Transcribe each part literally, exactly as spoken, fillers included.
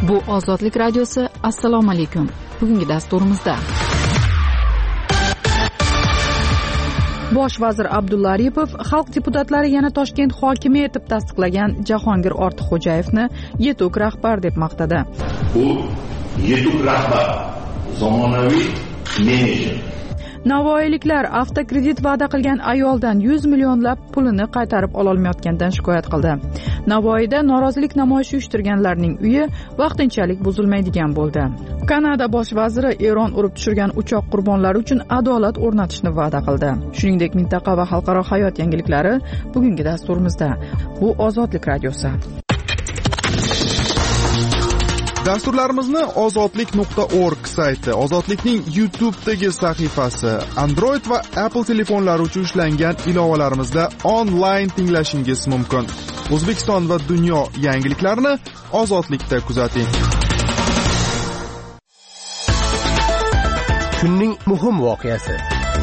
Bu Ozodlik radiosi. Assalomu alaykum. Bugungi dasturimizda Bosh vazir Abdulla Aripov xalq deputatlari yana Toshkent hokimi etib tasdiqlagan Jahongir Ortiqxo'jayevni yetuk rahbar deb maqtadi. Bu yetuk rahbar, zamonaviy menejer. Navoiyliklar avtokredit va'da qilgan ayoldan yuz millionlab pulini qaytarib ololmayotgandan shikoyat qildi. Navoiyda norozilik namoyishi uyushtirganlarning uyi vaqtinchalik buzilmaydigan bo'ldi. Kanada bosh vaziri Eron urib tushirgan uchoq qurbonlari uchun adolat o'rnatishni va'da qildi. Shuningdek, mintaqa va xalqaro hayot yangiliklari bugungi dasturimizda. Bu Ozodlik radiosi. Dasturlarimizni ozodlik nuqta org sayti, Ozodlikning YouTube'dagi sahifasi, Android va Apple telefonlari uchun ishlangan ilovalarimizda onlayn tinglashingiz mumkin. O'zbekiston va dunyo yangiliklarini Ozodlikda kuzating. Kunning muhim voqeasi.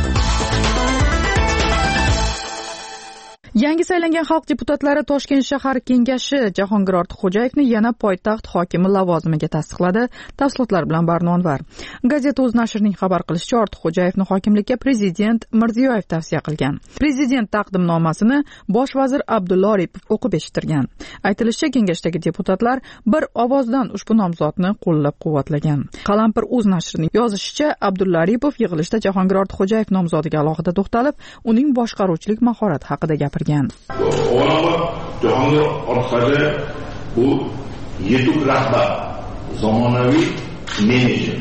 Yangi saylangan xalq deputatlari Toshkent shahar kengashi Jahongir Ortiqxo'jayevni yana poytaxt hokimi lavozimiga tasdiqladi. Tafsilotlar bilan Barnonvar. Gazeta o'z nashrining xabar qilishicha, Ortiqxo'jayevni hokimlikka prezident Mirziyoyev tavsiya qilgan. Prezident taqdimnomasini bosh vazir Abdulla Aripov o'qib eshittirgan. Aytilishicha, kengashdagi deputatlar bir ovozdan ushbu nomzodni qo'llab-quvvatlagan. Qalampir o'z nashrining yozishicha, Abdulla Aripov yig'ilishda Jahongir Ortiqxo'jayev nomzodiga alohida to'xtalib, uning boshqaruvchilik mahorati haqida gapirgan. Avvalambor Jahongir Ortiqxo'jayev bu yetuk rahbar, zamonaviy menejer,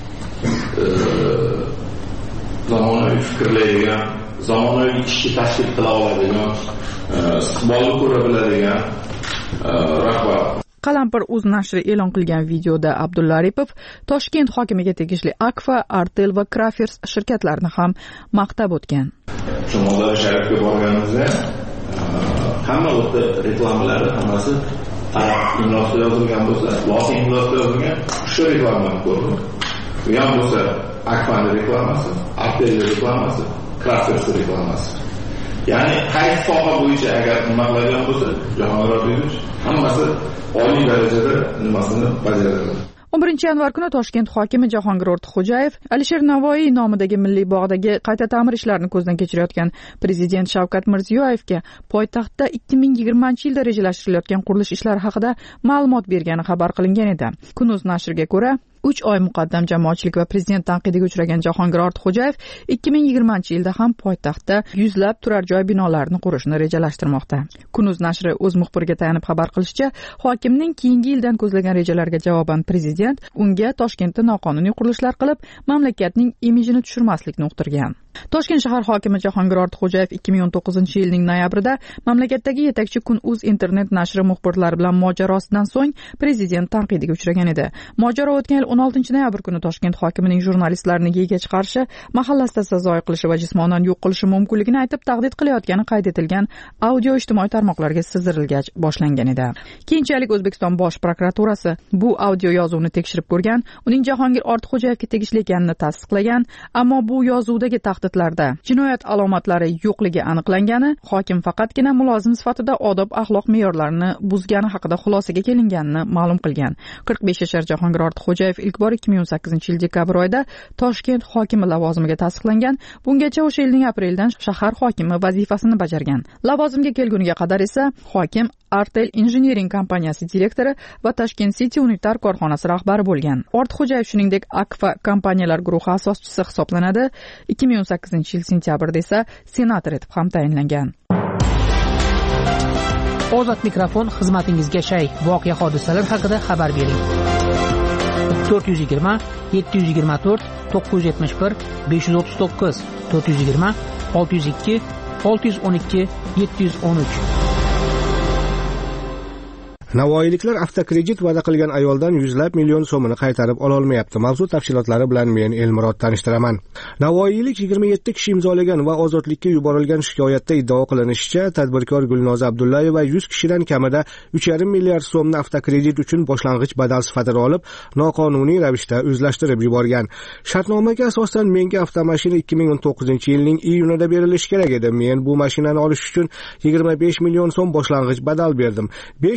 zamonaviy fikrlaydigan, zamonaviy ishni tashkil qila oladigan, istiqbolni ko'ra biladigan rahbar. Qalampir o'z nashri e'lon qilgan videoda Abdulla Aripov Toshkent hokimiga tegishli Akfa, Artel va Crafers shirkatlarini ham maqtab o'tgan. Shimoliy Sharifga borganimizda hamma o'ta reklamalar hammasi arab tilida yozilgan bo'lsa, lotin tilida yozilgan shu reklamani ko'rdim. Bu ham bo'lsa Akfaning reklamasi, Artel reklamasi, Crafers reklamasi. Ya'ni qaysi soha bo'yicha agar nima qiladigan bo'lsa, Jahongir Ortiqxo'jayev hammasi oliy darajada nimasini bajaradi. o'n birinchi yanvar kuni Toshkent hokimi Jahongir Ortiqxo'jayev Alisher Navoiy nomidagi Milliy bog'dagi qayta ta'mir ishlarini ko'zdan kechirayotgan prezident Shavkat Mirziyoyevga poytaxtda ikki ming yigirmanchi yilda rejalashtirilayotgan qurilish ishlari haqida ma'lumot bergani xabar qilingan edi. Kun.uz nashriga ko'ra, uch oy muqaddam jamoatchilik va prezident tanqidiga uchragan Jahongir Ortiqxo'jayev ikki ming yigirmanchi yilda ham poytaxtda yuzlab turar joy binolarini qurishni rejalashtirmoqda. Kun.uz nashri o'z muxbiriga tayanib xabar qilishicha, hokimning keyingi yildan ko'zlagan rejalariga javoban prezident unga Toshkentda noqonuniy qurilishlar qilib, mamlakatning imijini tushirmaslikni uqtirgan. Toshkent shahar hokimi Jahongir Ortiqxo'jayev ikki ming o'n to'qqizinchi yilning noyabrida mamlakatdagi yetakchi Kun.uz internet nashri muxbirlari bilan mojarosidan so'ng prezident tanqidiga uchragan edi. Mojaro o'tgan yil o'n oltinchi noyabr kuni Toshkent hokimining jurnalistlarni geyga chiqarishi, mahallasida sazoy qilishi va jismonan yo'q qilishi mumkinligini aytib tahdid qilayotgani qayd etilgan audio ijtimoiy tarmoqlarga sizdirilgach boshlangan edi. Keyinchalik O'zbekiston bosh prokuraturasi bu audio yozuvni tekshirib ko'rgan, uning Jahongir Ortiqxo'jayevga tegishli ekanini tasdiqlagan, ammo bu yozuvdagi tahdidlarda jinoyat alomatlari yo'qligi aniqlangani, hokim faqatgina mulozim sifatida odob axloq me'yorlarini buzgani haqida xulosaga kelinganini ma'lum qilgan. qirq besh yashar Jahongir Ortiqxo'jayev ilk bor ikki ming o'n sakkizinchi yil dekabr oyida Toshkent hokimi lavozimiga tasdiqlangan. Bungacha o'sha yilning aprelidan shahar hokimi vazifasini bajargan. Lavozimga kelguniga qadar esa hokim Artel Engineering kompaniyasi direktori va Tashkent City unitar korxonasi rahbari bo'lgan. Ortiqxo'jayev shuningdek Akfa kompaniyalar guruhi asoschisi hisoblanadi. ikki ming o'n sakkizinchi yil sentyabrda esa senator etib ham tayinlangan. Ozod mikrofon xizmatingizga shay. Voqea hodisalar haqida xabar bering. to'rt yuz yigirma yetti yuz yigirma to'rt to'qqiz yuz yetmish bir besh yuz o'ttiz to'qqiz to'rt yuz yigirma olti yuz ikki olti yuz o'n ikki yetti yuz o'n uch. Navoiyliklar avtokredit va'da qilgan ayoldan yuzlab million so'mini qaytarib ololmayapti. Mavzu tafsilotlari bilan men Elmurod tanishtiraman. Navoiylik yigirma yetti kishi imzolagan va ozodlikka yuborilgan shikoyatda iddao qilinishicha, tadbirkor Gulnoza Abdullayeva yuz kishidan kamida uch yarim milliard so'mni avtokredit uchun boshlang'ich badal sifatida olib, noqonuniy ravishda o'zlashtirib yuborgan. Shartnomaga asosan menga avtomashina ikki ming o'n to'qqizinchi yilning iyunida berilishi kerak edi. Men bu mashinani olish uchun yigirma besh million so'm boshlang'ich badal berdim. besh yil davomida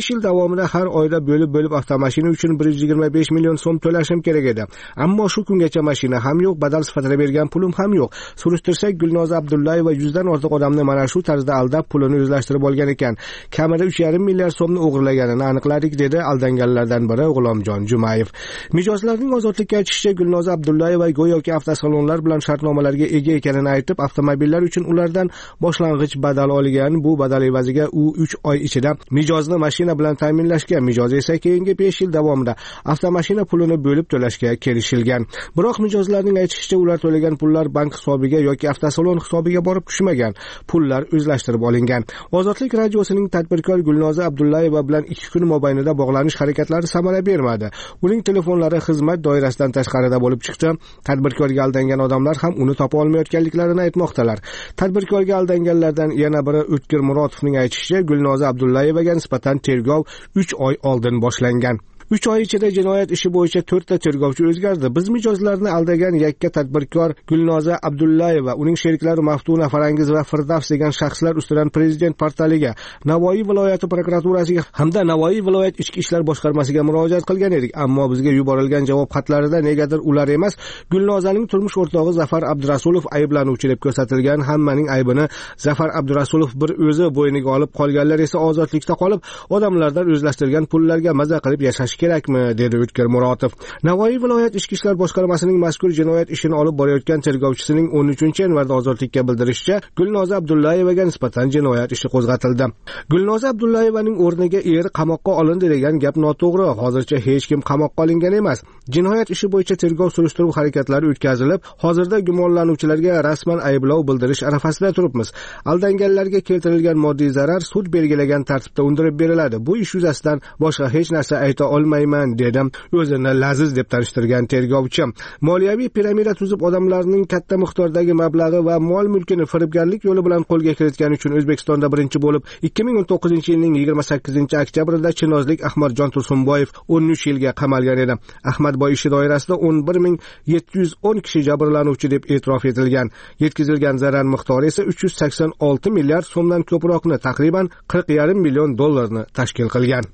davomida har oyda bo'lib bo'lib avtomashina uchun bir yuz yigirma besh million so'm to'lashim kerak edi. Ammo shu kungacha mashina ham yo'q, badal sifatida bergan pulim ham yo'q. Surishtirsak, Gulnoza Abdullayeva yuzdan ortiq odamni mana shu tarzda aldab pulini o'zlashtirib olgan ekan. Kamida uch yarim milliard so'mni o'g'irlaganini aniqladik, dedi aldanganlardan biri G'ulomjon Jumayev. Mijozlarning ozodlikka aytishicha, Gulnoza Abdullayeva go'yoki avtosalonlar bilan shartnomalarga ega ekanini aytib, avtomobillar uchun ulardan boshlang'ich badal olgan. Bu badal evaziga u uch oy ichida mijozni mashina bilan ta'minlashga, mijoz esa keyingi besh yil davomida avtomashina pulini bo'lib to'lashga kelishilgan. Biroq mijozlarning aytishicha, ular to'lagan pullar bank hisobiga yoki avtosalon hisobiga borib tushmagan. Pullar o'zlashtirib olingan. Ozodlik radiosining tadbirkor Gulnoza Abdullayeva bilan ikki kun mobaynida bog'lanish harakatlari samara bermadi. Uning telefonlari xizmat doirasidan tashqarida bo'lib chiqdi. Tadbirkorga aldangan odamlar ham uni topa olmayotganliklarini aytmoqdalar. Tadbirkorga aldanganlardan yana biri O'tkir Murodovning aytishicha, Gulnoza Abdullayevaga nisbatan tergov uch oy oldin boshlangan. uch oy ichida jinoyat ishi bo'yicha to'rtta tergovchi o'zgardi. Biz mijozlarni aldagan yakka tadbirkor Gulnoza Abdullayeva, uning sheriklari Maftuna Farangiz va Firdavs degan shaxslar ustidan prezident portaliga, Navoiy viloyati prokuraturasiga hamda Navoiy viloyat ichki ishlar boshqarmasiga murojaat qilgan edik. Ammo bizga yuborilgan javob xatlarida negadir ular emas, Gulnozaning turmush o'rtog'i Zafar Abdurasulov ayblanuvchi deb ko'rsatilgan. Hammaning aybini Zafar Abdurasulov bir o'zi bo'yniga olib, qolganlar esa ozodlikda qolib, odamlardan o'zlashtirgan pullarga maza qilib yashash kerakmi, dedi O'tkir Murodov. Navoiy viloyat ichki ishlar boshqarmasining mazkur jinoyat ishini olib borayotgan tergovchisining o'n uchinchi yanvarda ozodlikka bildirishicha, Gulnoza Abdullayevaga nisbatan jinoyat ishi qo'zg'atildi. Gulnoza Abdullayevaning o'rniga er qamoqqa olindi degan gap noto'g'ri. Hozircha hech kim qamoqqa olingan emas. Jinoyat ishi bo'yicha tergov surishtiruv harakatlari o'tkazilib, hozirda gumonlanuvchilarga rasman ayblov bildirish arafasida turibmiz. Aldanganlarga keltirilgan moddiy zarar sud belgilagan tartibda undirib beriladi. Bu ish yuzasidan boshqa hech narsa ayta olmayman, dedim o'zini Laziz deb tanishtirgan tergovchi. Moliyaviy piramida tuzib odamlarning katta miqdordagi mablag'i va mol mulkini firibgarlik yo'li bilan qo'lga kiritgani uchun O'zbekistonda birinchi bo'lib ikki ming o'n to'qqizinchi yilning yigirma sakkizinchi oktyabrida chinozlik Ahmadjon Tursunboyev o'n uch yilga qamalgan edi. Ahmadboy ishi doirasida o'n bir ming yetti yuz o'n kishi jabrlanuvchi deb e'tirof etilgan. Yetkazilgan zarar miqdori esa uch yuz sakson olti milliard so'mdan ko'proqni, taqriban qirq yarim million dollarni tashkil qilgan.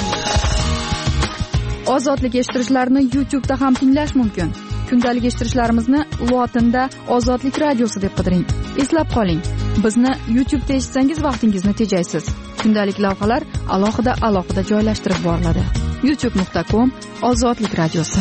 Ozodlik eshittirishlarni YouTube'da ham tinglash mumkin. Kundalik eshittirishlarimizni lotinda Ozodlik radiosi deb qidiring. Eslab qoling, bizni YouTube'da eshitsangiz vaqtingizni tejaysiz. Kundalik lavhalar alohida alohida joylashtirib boriladi. youtube nuqta com Ozodlik radiosi.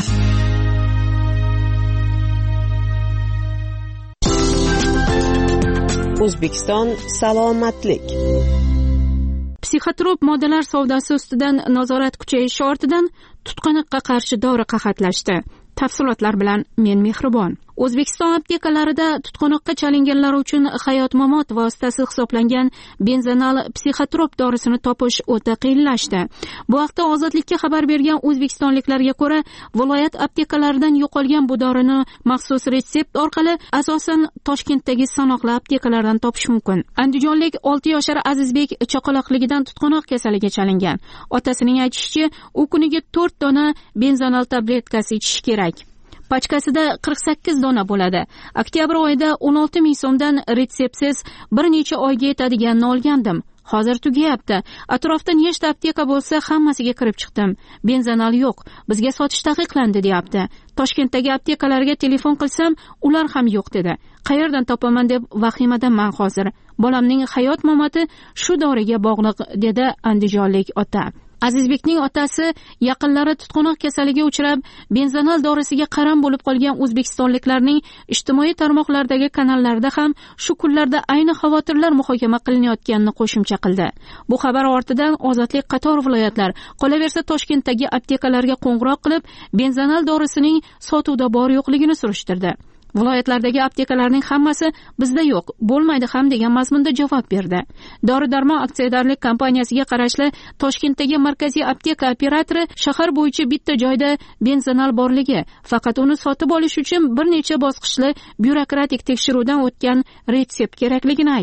O'zbekiston salomatlik. Psixotrop moddalar savdosi ustidan nazorat kuchayishi ortidan tutqanoqqa qarshi dori qahatlashdi. Tafsilotlar bilan men Mehribon. O'zbekiston aptekalarida tutqanoqqa chalinganlar uchun hayot-mamot vositasi hisoblangan benzanal psixotrop dorisini topish o'ta qiyinlashdi. Bu haqda Ozodlikka xabar bergan o'zbekistonliklarga ko'ra, viloyat aptekalaridan yo'qolgan bu dorini maxsus retsept orqali asosan Toshkentdagi sanoqli aptekalardan topish mumkin. Andijonlik olti yoshar Azizbek chaqaloqligidan tutqanoq kasaliga chalingan. Otasining aytishicha, u kuniga to'rt dona benzanal tabletkasi ichish kerak. Pachkasida qirq sakkiz dona bo'ladi. Oktyabr oyida o'n olti ming so'mdan retseptsiz bir necha oyga yetadiganini olgandim. Hozir tugayapti. Atrofda nechta apteka bo'lsa, hammasiga kirib chiqdim. Benzanal yo'q. Bizga sotish taqiqlandi, deyapti. Toshkentdagi aptekalarga telefon qilsam, ular ham yo'q dedi. Qayerdan topaman deb vahimadanman hozir. Bolamning hayot mamoti shu doriga bog'liq, dedi andijonlik ota. Azizbekning otasi yaqinlari tutqanoq kasaliga uchrab, benzanal dorisiga qaram bo'lib qolgan o'zbekistonliklarning ijtimoiy tarmoqlardagi kanallarda ham shu kunlarda ayni xavotirlar muhokama qilinayotganini qo'shimcha qildi. Bu xabar ortidan Ozodlik qator viloyatlar, qolaversa Toshkentdagi aptekalarga qo'ng'iroq qilib, benzanal dorisining sotuvda bor yo'qligini surishtirdi. Viloyatlardagi aptekalarning hammasi bizda yo'q, bo'lmaydi ham degan mazmunda javob berdi. Dori-darmon aksiyadorlik kompaniyasiga qarashli Toshkentdagi markaziy apteka operatori shahar bo'yicha bitta joyda benzanal borligi, faqat uni sotib olish uchun bir necha bosqichli byurokratik tekshiruvdan o'tgan retsept kerakligini aytdi.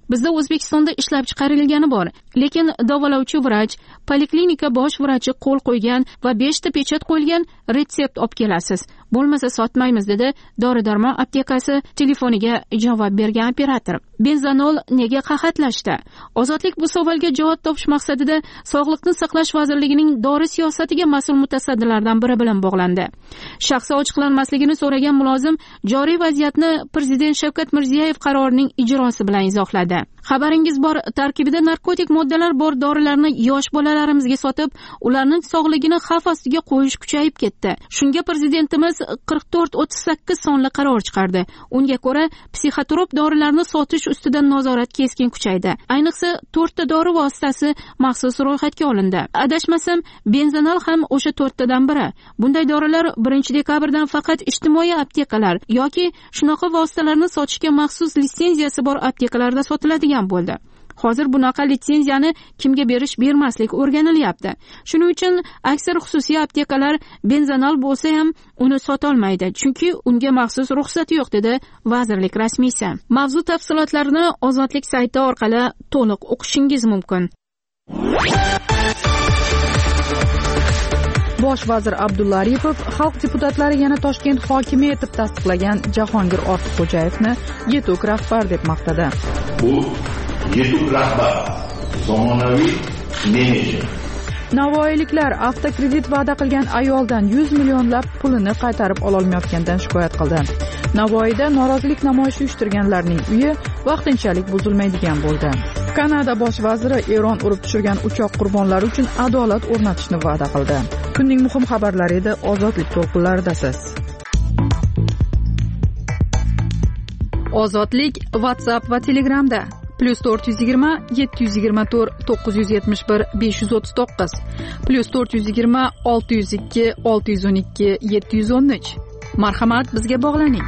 bizda O'zbekistonda ishlab chiqarilgani bor, lekin davolovchi vrach, poliklinika bosh vrachi qo'l qo'ygan va beshta pechat qo'yilgan retsept olib kelasiz, bo'lmasa sotmaymiz, dedi dori-darmon aptekasi telefoniga javob bergan operator. Benzanol nega qahatlashdi? Ozodlik bu savolga javob topish maqsadida Sog'liqni saqlash vazirligining dori siyosatiga mas'ul mutasaddilardan biri bilan bog'landi. Shaxsi ochiqlanmasligini so'ragan mulozim joriy vaziyatni Prezident Shavkat Mirziyoyev qarorining ijrosi bilan izohladi. Xabaringiz bor, tarkibida narkotik moddalar bor dorilarni yosh bolalarimizga sotib, ularning sog'ligini xavf ostiga qo'yish kuchayib ketdi. Shunga prezidentimiz qirq to'rt o'ttiz sakkiz sonli qaror chiqardi. Unga ko'ra, psixotrop dorilarni sotish ustidan nazorat keskin kuchaydi. Ayniqsa, to'rtta dori vositasi maxsus ro'yxatga olindi. Adashmasam, benzanol ham o'sha to'rttadan biri. Bunday dorilar birinchi dekabrdan faqat ijtimoiy aptekalar yoki shunaqa vositalarni sotishga maxsus litsenziyasi bor aptekalarda sotiladigan bo'ldi. Hozir bunaqa litsenziyani kimga berish bermaslik o'rganilyapti. Shuning uchun aksar xususiy aptekalar benzanol bo'lsa ham uni sota olmaydi, chunki unga maxsus ruxsati yo'q, dedi vazirlik rasmiysi. Mavzu tafsilotlarini Ozodlik sayti orqali to'liq o'qishingiz mumkin. Bosh vazir Abdulla Aripov xalq deputatlari yana Toshkent hokimi etib tasdiqlagan Jahongir Ortiqxo'jayevni yetuk rahbar deb maqtadi. Bu yetuk rahbar, zamonaviy menejer. Navoiyliklar avtokredit va'da qilgan ayoldan yuz millionlab pulini qaytarib ololmayotgandan shikoyat qildi. Navoiyda norozilik namoyishi uyushtirganlarning uyi vaqtinchalik buzilmaydigan bo'ldi. Kanada bosh vaziri Eron urib tushirgan uchoq qurbonlari uchun adolat o'rnatishni va'da qildi. Kunning muhim xabarlari edi, Ozodlik to'lqinlaridasiz. Ozodlik WhatsApp va Telegramda plus to'rt yuz yigirma yetti yuz yigirma to'rt to'qqiz yuz yetmish bir besh yuz o'ttiz to'qqiz plus to'rt yuz yigirma olti yuz ikki olti yuz o'n ikki yetti yuz o'n uch. Marhamat, bizga bog'laning.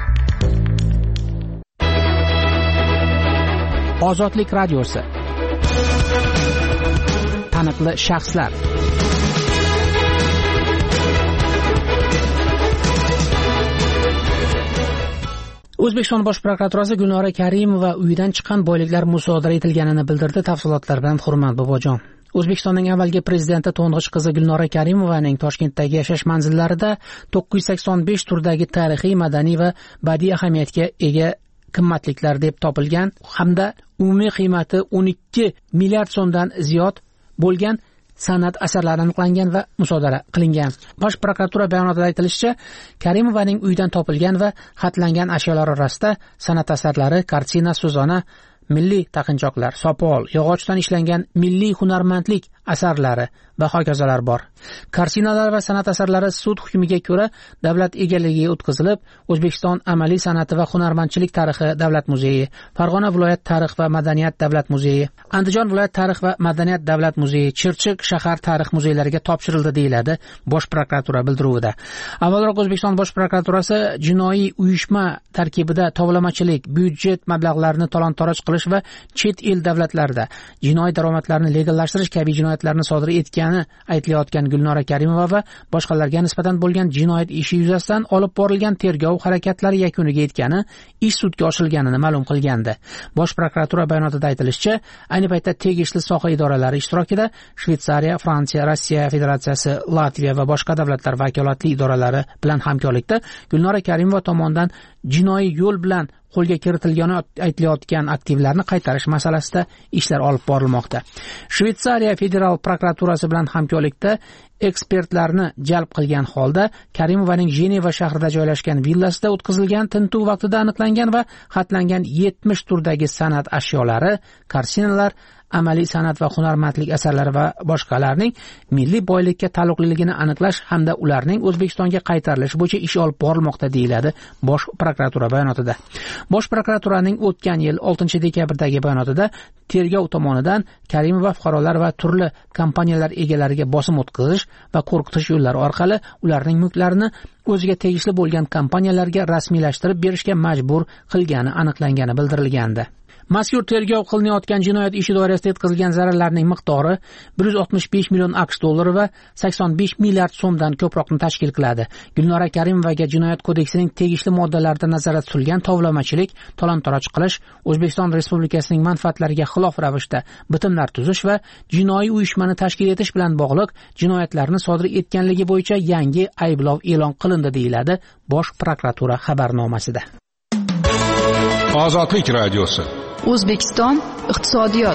Ozodlik radiosi. Taniqli shaxslar. O'zbekiston bosh prokuraturasi Gulnora Karimova uyidan chiqqan boyliklar musodara etilganini bildirdi. Tafsilotlar bilan Hurmat Bobojon. O'zbekistonning avvalgi prezidenti to'ng'ich qizi Gulnora Karimovaning Toshkentdagi yashash manzillarida to'qqiz yuz sakson besh turdagi tarixiy, madaniy va badiiy ahamiyatga ega qimmatliklar deb topilgan hamda umumiy qiymati o'n ikki milliard so'mdan ziyod bo'lgan san'at asarlari aniqlangan va musodara qilingan. Bosh prokuratura bayonotida aytilishicha, Karimovaning uyidan topilgan va xatlangan ashyolar orasida san'at asarlari, kartina, so'zona, milliy taqinchoqlar, sopol, yog'ochdan ishlangan milliy hunarmandlik asarlari va hokazolar bor. Kartinalar va san'at asarlari sud hukmiga ko'ra davlat egaligiga o'tkazilib, O'zbekiston amaliy san'ati va hunarmandchilik tarixi davlat muzeyi, Farg'ona viloyat tarix va madaniyat davlat muzeyi, Andijon viloyat tarix va madaniyat davlat muzeyi, Chirchiq shahar tarix muzeylariga topshirildi, deyiladi Bosh prokuratura bildiruvida. Avvalroq O'zbekiston Bosh prokuraturasi jinoiy uyushma tarkibida tovlamachilik, byudjet mablag'larini talon-toroj qilish va chet el davlatlarida jinoiy daromadlarni legallashtirish kabi jinoyatlarni sodir etgani aytilayotgan Gulnora Karimova va boshqalarga nisbatan bo'lgan jinoyat ishi yuzasidan olib borilgan tergov harakatlari yakuniga yetgani, ish sudga oshirilganini ma'lum qilgandi. Bosh prokuratura bayonotida aytilishicha, ayni paytda tegishli soha idoralari ishtirokida Shveysariya, Fransiya, Rossiya Federatsiyasi, Latviya va boshqa davlatlar vakolatli idoralari bilan hamkorlikda Gulnora Karimova tomonidan jinoiy yo'l bilan qo'lga kiritilgani aytilayotgan aktivlarni qaytarish masalasida ishlar olib borilmoqda. Shveysariya federal prokuraturasi bilan hamkorlikda ekspertlarni jalb qilgan holda Karimovaning Jeneva shahrida joylashgan villasida o'tkazilgan tintuv vaqtida aniqlangan va xatlangan yetmish turdagi san'at ashyolari, kartinalar, amaliy san'at va hunarmandlik asarlari va boshqalarning milliy boylikka taalluqliligini aniqlash hamda ularning O'zbekistonga qaytarilishi bo'yicha ish olib borilmoqda, deyiladi Bosh prokuratura bayonotida. Bosh prokuraturaning o'tgan yil oltinchi dekabrdagi bayonotida tergov tomonidan Karimova fuqarolar va turli kompaniyalar egalariga bosim o'tkazish va qo'rqitish yo'llari orqali ularning mulklarini o'ziga tegishli bo'lgan kompaniyalarga rasmiylashtirib berishga majbur qilgani aniqlangani bildirilgandi. Mazkur tergov qilinayotgan jinoyat ishi doirasida yetkazilgan zararlarning miqdori bir yuz oltmish besh million aqsh dollari va sakson besh milliard so'mdan ko'proqni tashkil qiladi. Gulnora Karimovaga Jinoyat kodeksining tegishli moddalarida nazorat tutilgan tovlamachilik, talon-taroj qilish, O'zbekiston Respublikasining manfaatlariga xilof ravishda bitimlar tuzish va jinoiy uyushmani tashkil etish bilan bog'liq jinoyatlarni sodir etganligi bo'yicha yangi ayblov e'lon qilindi, deyiladi Bosh prokuratura xabarnomasida. Ozodlik radiosi. O'zbekiston iqtisodiyot.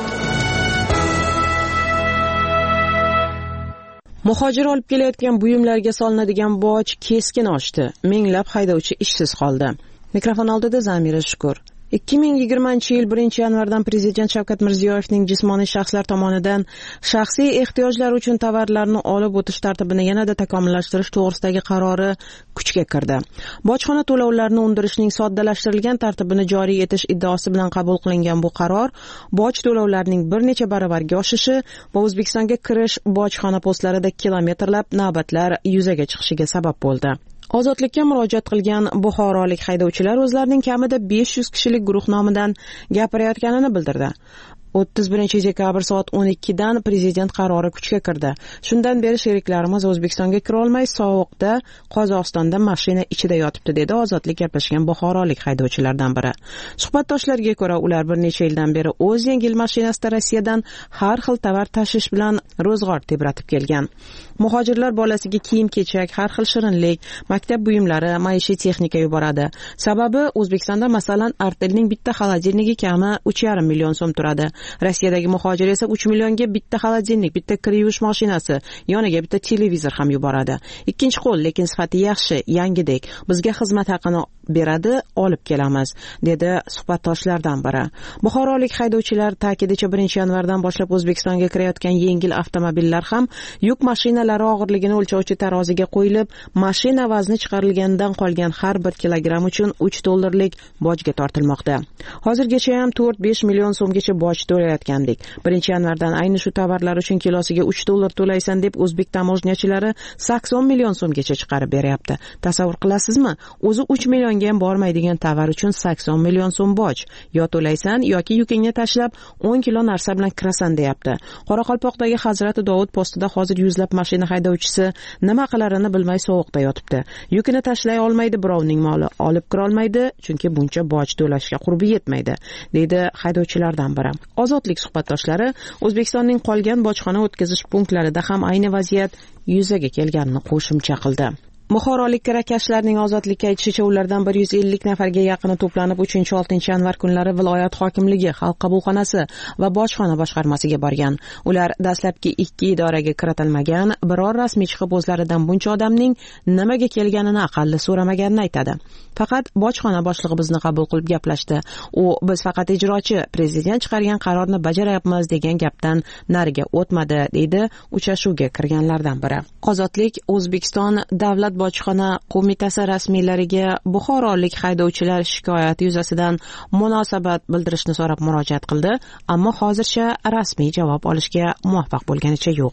Muhojir olib kelayotgan buyumlarga solinadigan boj keskin oshdi. Minglab haydovchi ishsiz qoldi. Mikrofon oldida Zamira Shukur. ikki ming yigirmanchi yil birinchi yanvardan Prezident Shavkat Mirziyoyevning jismoniy shaxslar tomonidan shaxsiy ehtiyojlar uchun tovarlarni olib o'tish tartibini yanada takomillashtirish to'g'risidagi qarori kuchga kirdi. Bojxona to'lovlarini undirishning soddalashtirilgan tartibini joriy etish iddaosi bilan qabul qilingan bu qaror boj to'lovlarining bir necha baravarga oshishi va O'zbekistonga kirish bojxona postlarida kilometrlab navbatlar yuzaga chiqishiga sabab bo'ldi. Ozodlikka murojaat qilgan buxorolik haydovchilar o'zlarining kamida besh yuz kishilik guruh nomidan gapirayotganini bildirdi. o'ttiz birinchi dekabr soat o'n ikkidan Prezident qarori kuchga kirdi. Shundan beri sheriklarimiz O'zbekistonga kira olmay sovuqda Qozog'istonda mashina ichida yotibdi, dedi ozodlik gaplashgan buxorolik haydovchilardan biri. Suhbatdoshlarga ko'ra, ular bir necha yildan beri o'z yengil mashinasida Rossiyadan har xil tovar tashish bilan ro'zg'or tebratib kelgan. Muhojirlar bolasiga kiyim-kechak, har xil shirinlik, maktab buyumlari, maishiy texnika yuboradi. Sababi O'zbekistonda masalan Artelning bitta xolodilnigi kami uch yarim million so'm turadi. Rossiyadagi muhojir esa uch millionga bitta xolodilnik, bitta kir yuvish mashinasi, yoniga bitta televizor ham yuboradi. Ikkinchi qo'l, lekin sifati yaxshi, yangidek. Bizga xizmat haqini beradi, olib kelamiz, dedi suhbatdoshlardan biri. Buxorolik haydovchilar ta'kidicha birinchi yanvardan boshlab O'zbekistonga kirayotgan yengil avtomobillar ham yuk mashinalari og'irligini o'lchovchi taroziga qo'yilib, mashina vazni chiqarilgandan qolgan har bir kilogramm uchun uch dollarlik bojga tortilmoqda. Hozirgacha ham to'rt besh million so'mgacha boj to'layotgandik. Birinchi yanvardan ayni shu tovarlar uchun kilosiga uch dollar to'laysan deb o'zbek tamojnachilari sakson million so'mgacha chiqarib beryapti. Tasavvur qilasizmi? O'zi uch million ham bormaydigan tovar uchun sakson million so'm boj. Yo to'laysan yoki yukingni tashlab o'n kilo narsa bilan kirasan, deyapti. Qoraqalpoqdagi Hazrati Dovud postida hozir yuzlab mashina haydovchisi nima qilarini bilmay sovuqda yotibdi. Yukini tashlay olmaydi, birovning moli olib kira olmaydi, chunki buncha boj to'lashga qurbi yetmaydi, deydi haydovchilardan biri. Ozodlik suhbatdoshlari O'zbekistonning qolgan bojxona o'tkazish punktlarida ham ayni vaziyat yuzaga kelganini qo'shimcha qildi. Buxorolik kirakashlarning ozodlikka aytishicha, ulardan bir yuz ellik nafarga yaqini to'planib uchinchi oltinchi yanvar kunlari viloyat hokimligi, xalq qabulxonasi va bojxona boshqarmasiga borgan. Ular dastlabki ikki idoraga kiritilmagan, biror rasmiy chiqib o'zlaridan buncha odamning nimaga kelganini aqalli so'ramaganini aytadi. Faqat bojxona boshlig'i bizni qabul qilib gaplashdi. U biz faqat ijrochi, prezident chiqargan qarorni bajarayapmiz degan gapdan nariga o'tmadi, deydi uchrashuvga kirganlardan biri. Ozodlik O'zbekiston davlat bojxona qo'mitasi rasmiylariga buxorolik haydovchilar shikoyati yuzasidan munosabat bildirishni so'rab murojaat qildi, ammo hozircha rasmiy javob olishga muvaffaq bo'lganicha yo'q.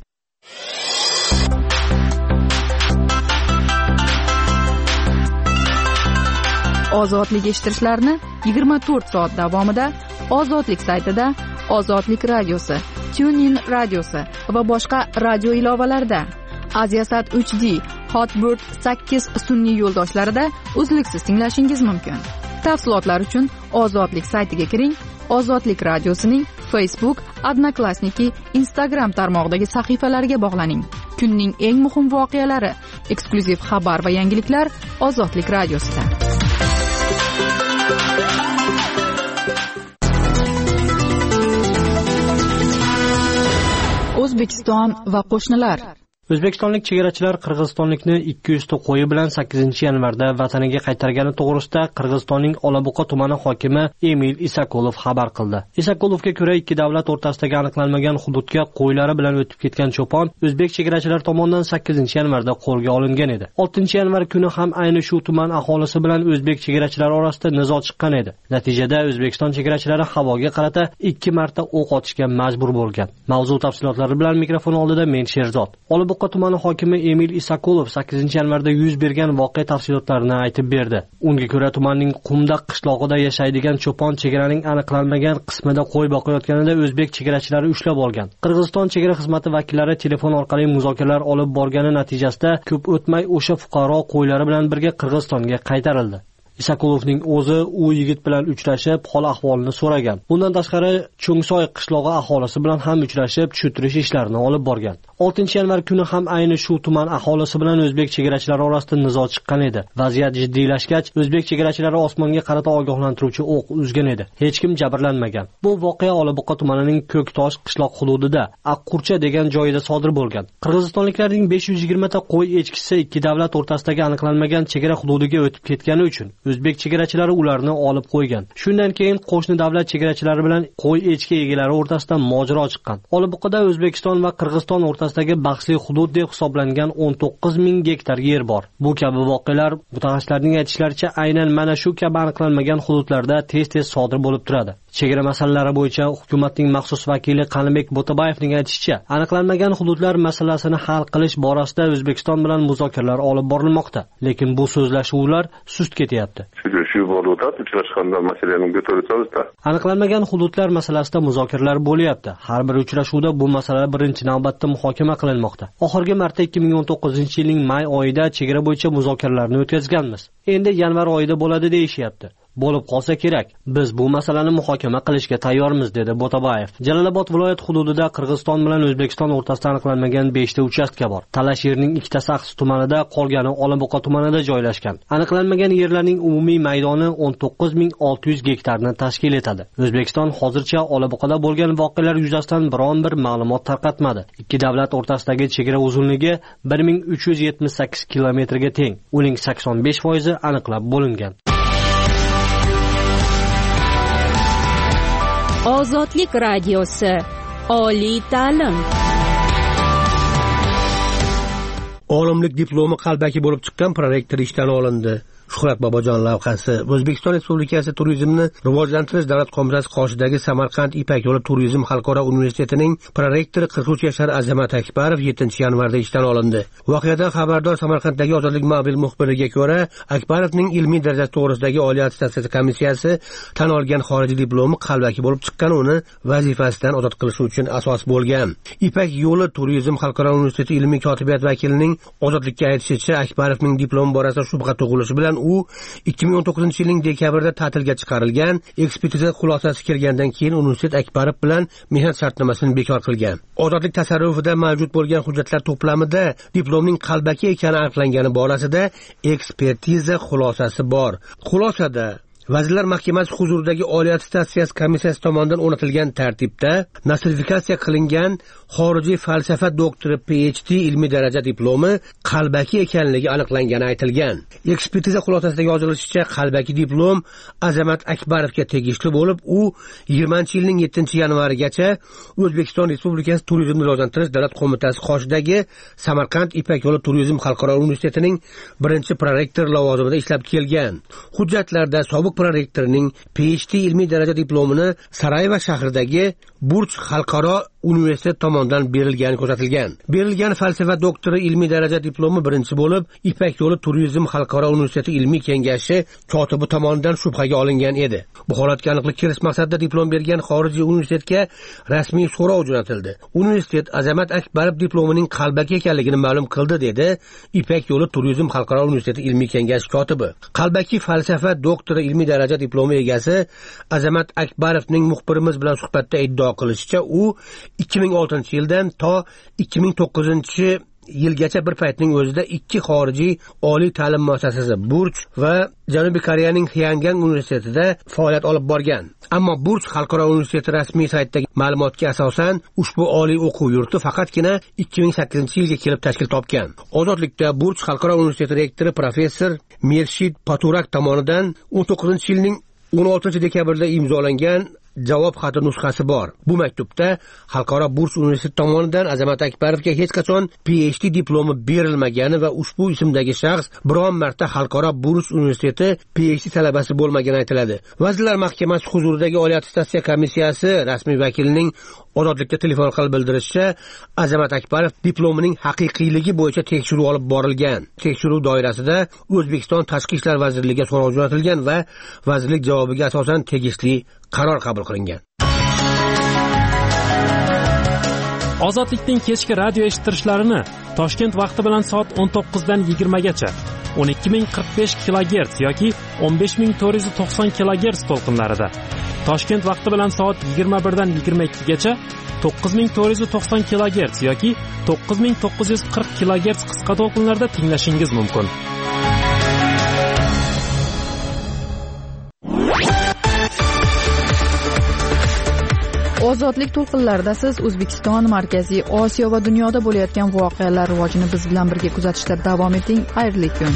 Ozodlik eshittirishlarni yigirma to'rt soat davomida Ozodlik saytida, Ozodlik radiosi, TuneIn radiosi va boshqa radio ilovalarida, Aziasat uch D, Hotbird sakkiz sun'iy yo'ldoshlarida uzluksiz tinglashingiz mumkin. Tafsilotlar uchun Ozodlik saytiga kiring. Ozodlik radiosining Facebook, Odnoklassniki, Instagram tarmog'idagi sahifalariga bog'laning. Kunning eng muhim voqealari, eksklyuziv xabar va yangiliklar Ozodlik radiosida. O'zbekiston va qo'shnilar. O'zbekistonlik chegarachilar qirg'izistonlikni ikki yuz ta qo'yi bilan sakkizinchi yanvarda vataniga qaytargani to'g'risida Qirg'izistonning Olabuqa tumani hokimi Emil Isakolov xabar qildi. Isakolovga ko'ra, ikki davlat o'rtasidagi aniqlanmagan hududga qo'ylari bilan o'tib ketgan cho'pon o'zbek chegarachilar tomonidan sakkizinchi yanvarda qo'lga olingan edi. oltinchi yanvar kuni ham ayni shu tuman aholisi bilan o'zbek chegarachilari orasida nizo chiqqan edi. Natijada O'zbekiston chegarachilari havoga qarata ikki marta o'q otishga majbur bo'lgan. Mavzu tafsilotlari bilan mikrofon oldida men Sherzod. Olabuqa Olabuqa tumani hokimi Emil Isakolov sakkizinchi yanvarda yuz bergan voqea tafsilotlarini aytib berdi. Unga ko'ra, tumanning Qumdaq qishlog'ida yashaydigan cho'pon chegaraning aniqlanmagan qismida qo'y boqayotganida o'zbek chegarachilari ushlab olgan. Qirg'iziston chegara xizmati vakillari telefon orqali muzokaralar olib borgani natijasida ko'p o'tmay o'sha fuqaro qo'ylari bilan birga Qirg'izistonga qaytarildi. Isakolovning o'zi u yigit bilan uchrashib, hol ahvolini so'ragan. Bundan tashqari, Cho'ngsoy qishlog'i aholisi bilan ham uchrashib, tushuntirish ishlarini olib borgan. oltinchi yanvar kuni ham ayni shu tuman aholisi bilan o'zbek chegarachilari orasida nizo chiqqan edi. Vaziyat jiddiylashgach, o'zbek chegarachilari osmonga qarata ogohlantiruvchi o'q uzgan edi. Hech kim jabrlanmagan. Bu voqea Olabuqa tumanining Ko'ktosh qishloq hududida Aqqurcha degan joyida sodir bo'lgan. Qirg'izistonliklarning besh yuz yigirma ta qo'y echkisi ikki davlat o'rtasidagi aniqlanmagan chegara hududiga o'tib ketgani uchun o'zbek chegarachilari ularni olib qo'ygan. Shundan keyin qo'shni davlat chegarachilari bilan qo'y echki egalari o'rtasida mojaro chiqqan. Olabuqada O'zbekiston va Qirg'iziston o'rtasidagi bahsli hudud deb hisoblangan o'n to'qqiz ming gektar yer bor. Bu kabi voqealar mutaxassislarning aytishlaricha aynan mana shu kabi aniqlanmagan hududlarda tez-tez sodir bo'lib turadi. Chegara masalalari bo'yicha hukumatning maxsus vakili Qanibek Bo'tabayevning aytishicha, aniqlanmagan hududlar masalasini hal qilish borasida O'zbekiston bilan muzokaralar olib borilmoqda, lekin bu so'zlashuvlar sust ketyapti. Aniqlanmagan hududlar masalasida muzokaralar bo'lyapti. Har bir uchrashuvda bu masala birinchi navbatda muhokama qilinmoqda. Oxirgi marta ikki ming o'n to'qqizinchi yilning may oyida chegara bo'yicha muzokaralarni o'tkazganmiz. Endi yanvar oyida bo'ladi deyishyapti. Bo'lib qolsa kerak. Biz bu masalani muhokama qilishga tayyormiz, dedi Bo'tabayev. Jalolobod viloyat hududida Qirg'iziston bilan O'zbekiston o'rtasida aniqlanmagan besh ta uchastka bor. Talash yerning ikkitasi Aqsi tumanida, qolgani Olabuqa tumanida joylashgan. Aniqlanmagan yerlarning umumiy maydoni o'n to'qqiz ming olti yuz gektarni tashkil etadi. O'zbekiston hozircha Olabuqada bo'lgan voqealar yuzasidan biron bir ma'lumot tarqatmadi. Ikki davlat o'rtasidagi chegara uzunligi bir ming uch yuz yetmish sakkiz kilometrga teng. Uning sakson besh foizi aniqlab bo'lingan. Ozodlik radiosi. Oliy ta'lim. Olimlik diplomi qalbaki bo'lib chiqqan prorektor ishdan olindi. Shuhrat Bobojon lavhasi. O'zbekiston Respublikasi Turizmni rivojlantirish davlat qo'mitasi qoshidagi Samarqand Ipak yo'li turizm xalqaro universitetining prorektori qirq uch yashar Azamat Akbarov yettinchi yanvarda ishdan olindi. Voqeadan xabardor Samarqanddagi Ozodlik mobil muxbiriga ko'ra, Akbarovning ilmiy darajasi to'g'risidagi oliy attestatsiya komissiyasi tan olgan xorijiy diplomi qalbaki bo'lib chiqqan, uni vazifasidan ozod qilish uchun asos bo'lgan. Ipak yo'li turizm xalqaro universiteti ilmiy kotibiyat vakilining ozodlikka aytishicha, Akbarovning diplomi borasida shubha tug'ilishi bilan u ikki ming o'n to'qqizinchi yilning dekabrida ta'tilga chiqarilgan. Ekspertiza xulosasi kelgandan keyin universitet Akbarov bilan mehnat shartnomasini bekor qilgan. Ozodlik tasarrufida mavjud bo'lgan hujjatlar to'plamida diplomning qalbaki ekani aniqlangani borasida ekspertiza xulosasi bor. Xulosada Vazirlar Mahkamasi huzuridagi oliy attestatsiya komissiyasi tomonidan o'rnatilgan tartibda nostrifikatsiya qilingan xorijiy falsafa doktori P H D ilmiy daraja diplomi qalbaki ekanligi aniqlangani aytilgan. Ekspertiza xulosasida yozilishicha, qalbaki diplom Azamat Akbarovga tegishli bo'lib, u yigirmanchi yilning yettinchi yanvarigacha O'zbekiston Respublikasi Turizmni rivojlantirish davlat qo'mitasi qoshidagi Samarqand Ipak yo'li turizm xalqaro universitetining birinchi prorektori lavozimida ishlab kelgan. Hujjatlarda sobiq prorektorning P H D ilmiy daraja diplomini Sarajevo shahridagi Burch xalqaro universitet tomonidan berilgani ko'rsatilgan. Berilgan falsafa doktori ilmiy daraja diplomi birinchi bo'lib, Ipak yo'li turizm xalqaro universiteti ilmiy kengashi kotibi tomonidan shubhaga olingan edi. Bu holatga aniqlik kiritish maqsadida diplom bergan xorijiy universitetga rasmiy so'rov jo'natildi. Universitet Azamat Akbarov diplomining qalbaki ekanligini ma'lum qildi, dedi Ipak yo'li turizm xalqaro universiteti ilmiy kengashi kotibi. Qalbaki falsafa doktori ilmiy daraja diplomi egasi Azamat Akbarovning muxbirimiz bilan suhbatda iddao qilishicha, u ikki ming oltinchi yildan to ikki ming to'qqizinchi yilgacha bir paytning o'zida ikki xorijiy oliy ta'lim muassasasi Burch va Janubiy Koreyaning Hyangang universitetida faoliyat olib borgan. Ammo Burch xalqaro universiteti rasmiy saytidagi ma'lumotga asosan ushbu oliy o'quv yurti faqatgina ikki ming sakkizinchi yilga kelib tashkil topgan. Ozodlikda Burch xalqaro universiteti rektori professor Mershid Paturak tomonidan o'n to'qqizinchi yilning o'n oltinchi dekabrda imzolangan javob xati nusxasi bor. Bu maktubda xalqaro Burch universiteti tomonidan Azamat Akbarovga hech qachon P H D diplomi berilmagani va ushbu ismdagi shaxs biron marta xalqaro Burch universiteti P H D talabasi bo'lmagani aytiladi. Vazirlar Mahkamasi huzuridagi oliy attestatsiya komissiyasi rasmiy vakilining Ozodlikka telefon qilib bildirishicha, Azamat Akbarov diplomining haqiqiyligi bo'yicha tekshiruv olib borilgan. Tekshiruv doirasida O'zbekiston Tashqi ishlar vazirligiga so'rov jo'natilgan va vazirlik javobiga asosan tegishli qaror qabul qilingan. Ozodlikning kechki radio eshittirishlarini Toshkent vaqti bilan soat o'n to'qqiz dan yigirma gacha o'n ikki ming qirq besh kilogerts yoki o'n besh ming to'rt yuz to'qson kilogerts to'lqinlarida, Toshkent vaqti bilan soat yigirma bir dan yigirma ikki gacha to'qqiz ming to'rt yuz to'qson kilogerts yoki to'qqiz ming to'qqiz yuz qirq kilogerts qisqa to'lqinlarda tinglashingiz mumkin. Ozodlik to'lqinlarida siz O'zbekiston, Markaziy Osiyo va dunyoda bo'layotgan voqealar rivojini biz bilan birga kuzatishda davom eting. Xayrli kun.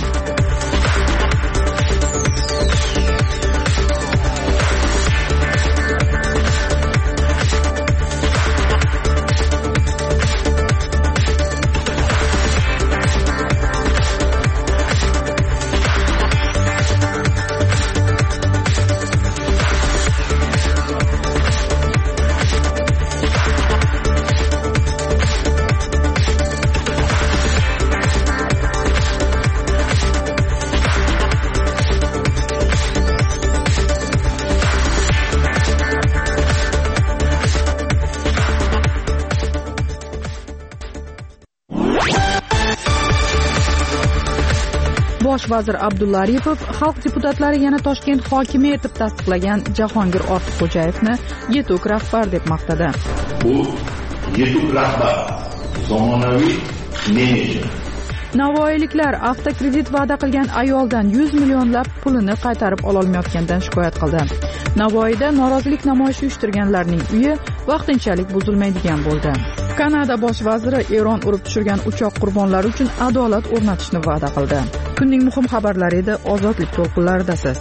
Bosh vazir Abdulla Aripov xalq deputatlari yana Toshkent hokimi etib tasdiqlagan Jahongir Ortiqxo'jayevni yetuk rahbar deb maqtadi. Bu yetuk rahbar, zamonaviy menejer. Navoiyliklar avtokredit va'da qilgan ayoldan yuz millionlab pulini qaytarib ololmayotgandan shikoyat qildi. Navoiyda norozilik namoyishi uyushtirganlarning uyi vaqtinchalik buzilmaydigan bo'ldi. Kanada bosh vaziri Eron urib tushirgan uchoq qurbonlari uchun adolat o'rnatishni va'da qildi. Kunning muhim xabarlari edi, ozodlik to'lqinlarida siz.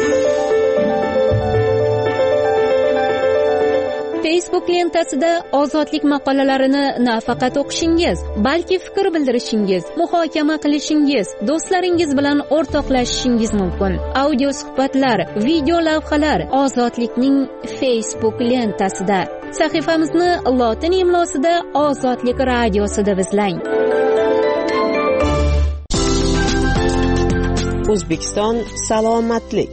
Facebook lentasida ozodlik maqolalarini nafaqat o'qishingiz, balki fikr bildirishingiz, muhokama qilishingiz, do'stlaringiz bilan o'rtoqlashishingiz mumkin. Audio suhbatlar, video lavhalar ozodlikning Facebook lentasida. Sahifamizni lotin imlosida Ozodlik radiosida izlang. O'zbekiston salomatlik.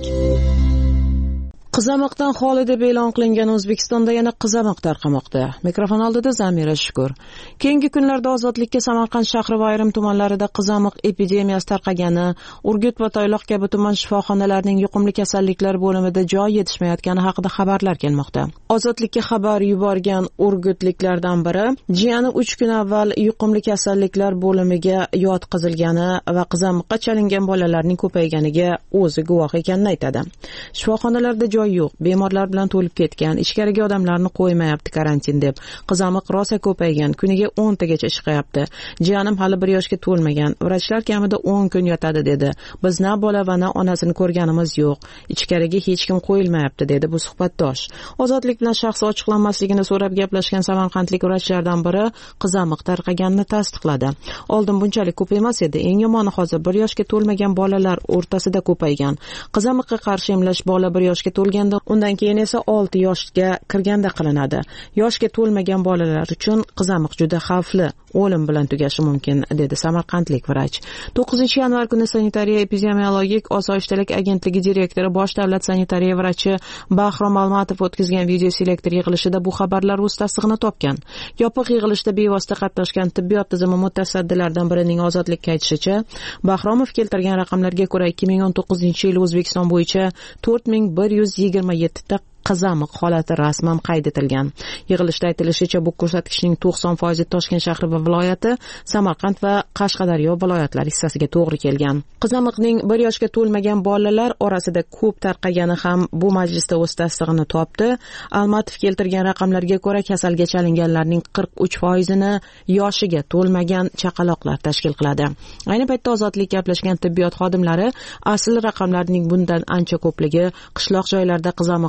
Qizamiqdan xoli deb e'lon qilingan O'zbekistonda yana qizamiq tarqamoqda. Mikrofon oldida Zamira Shukur. Keyingi kunlarda ozodlikka Samarqand shahri va ayrim tumanlarida qizamiq epidemiyasi tarqagani, Urgut va Toyloq kabi tuman shifoxonalarining yuqumli kasalliklar bo'limida joy yetishmayotgani haqida xabarlar kelmoqda. Ozodlikka xabar yuborgan urgutliklardan biri jiyani uch kun avval yuqumli kasalliklar bo'limiga yotqizilgani va qizamiqqa chalingan bolalarning ko'payganiga o'zi guvoh ekanini aytadi. Shifoxonalarda joy yo'q, bemorlar bilan to'lib ketgan, ichkariga odamlarni qo'ymayapti karantin deb. Qizamiq rosa ko'paygan, kuniga o'n tagacha chiqyapti. Jiyanim hali bir yoshga to'lmagan. Vrachlar kamida o'n kun yotadi dedi. Biz na bola va na onasini ko'rganimiz yo'q. Ichkariga hech kim qo'yilmayapti dedi bu suhbatdosh. Ozodlik bilan shaxsi ochiqlanmasligini so'rab gaplashgan samarqandlik vrachlardan biri qizamiq tarqaganini tasdiqladi. Oldin bunchalik ko'p emas edi. Eng yomoni hozir bir yoshga to'lmagan bolalar o'rtasida ko'paygan. Qizamiqqa qarshi emlash bola bir yoshga to'lganda, undan keyin esa olti yoshga kirganda qilinadi. Yoshga to'lmagan bolalar uchun qizamiq juda xavfli, o'lim bilan tugashi mumkin dedi samarqandlik vrach. to'qqizinchi yanvar kuni sanitariya epidemiologik osoyishtalik agentligi direktori bosh davlat sanitariya vrachi Bahrom Almatov o'tkazgan video selektor yig'ilishida bu xabarlar o'z tasdig'ini topgan. Yopiq yig'ilishda bevosita qatnashgan tibbiyot tizimi mutasaddilaridan birining ozodlikka aytishicha, Bahromov keltirgan raqamlarga ko'ra ikki ming o'n to'qqizinchi yil O'zbekiston bo'yicha to'rt ming bir yuz yigirma yetti ta qizamiq holati rasman qayd etilgan. Yig'ilishda aytilishicha, bu ko'rsatkichning to'qson foizi Toshkent shahri va viloyati, Samarqand va Qashqadaryo viloyatlari hissasiga to'g'ri kelgan. Qizamiqning bir yoshga to'lmagan bolalar orasida ko'p tarqagani ham bu majlisda o'z tasdig'ini topdi. Almatov keltirgan raqamlarga ko'ra, kasalga chalinganlarning qirq uch foizini yoshiga to'lmagan chaqaloqlar tashkil qiladi. Ayni paytda ozodlik gaplashgan tibbiyot xodimlari asl raqamlarning bundan ancha ko'pligi, qishloq joylarda qizamiqni uy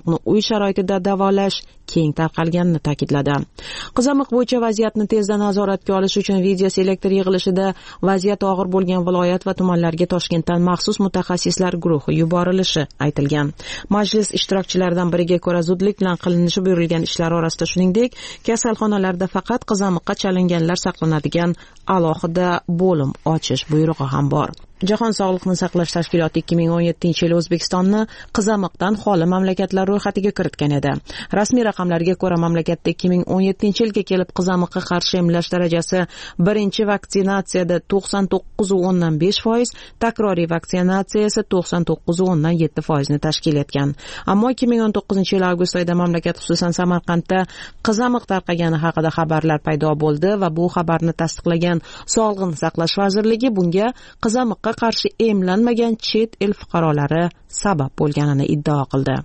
sharoitida davolash keng tarqalganini ta'kidladi. Qizamiq bo'yicha vaziyatni tezda nazoratga olish uchun video selektor yig'ilishida vaziyat og'ir bo'lgan viloyat va tumanlarga Toshkentdan maxsus mutaxassislar guruhi yuborilishi aytilgan. Majlis ishtirokchilaridan biriga ko'ra zudlik bilan qilinishi buyurilgan ishlar orasida shuningdek, kasalxonalarda faqat qizamiqqa chalinganlar saqlanadigan alohida bo'lim ochish buyrug'i ham bor. Jahon sog'liqni saqlash tashkiloti ikki ming o'n yettinchi yil O'zbekistonni qizamiqdan xoli mamlakatlar ro'yxatiga kiritgan edi. Rasmiy raqamlarga ko'ra, mamlakatda ikki ming o'n yettinchi yilga kelib qizamiqqa qarshi emlash darajasi birinchi vaksinatsiyada to'qson to'qqiz nuqta o'ndan besh foiz, takroriy vaksinatsiya esa to'qson to'qqiz nuqta o'ndan yetti foizni tashkil etgan. Ammo ikki ming o'n to'qqizinchi yil avgust oyida mamlakat, xususan Samarqandda qizamiq tarqagani haqida xabarlar paydo bo'ldi va bu xabarni tasdiqlagan Sog'liqni saqlash vazirligi bunga qizamiqqa qarshi emlanmagan chet el fuqarolari sabab bo'lganini iddao qildi.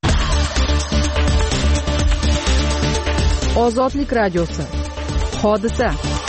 Ozodlik radiosi. Hodisa.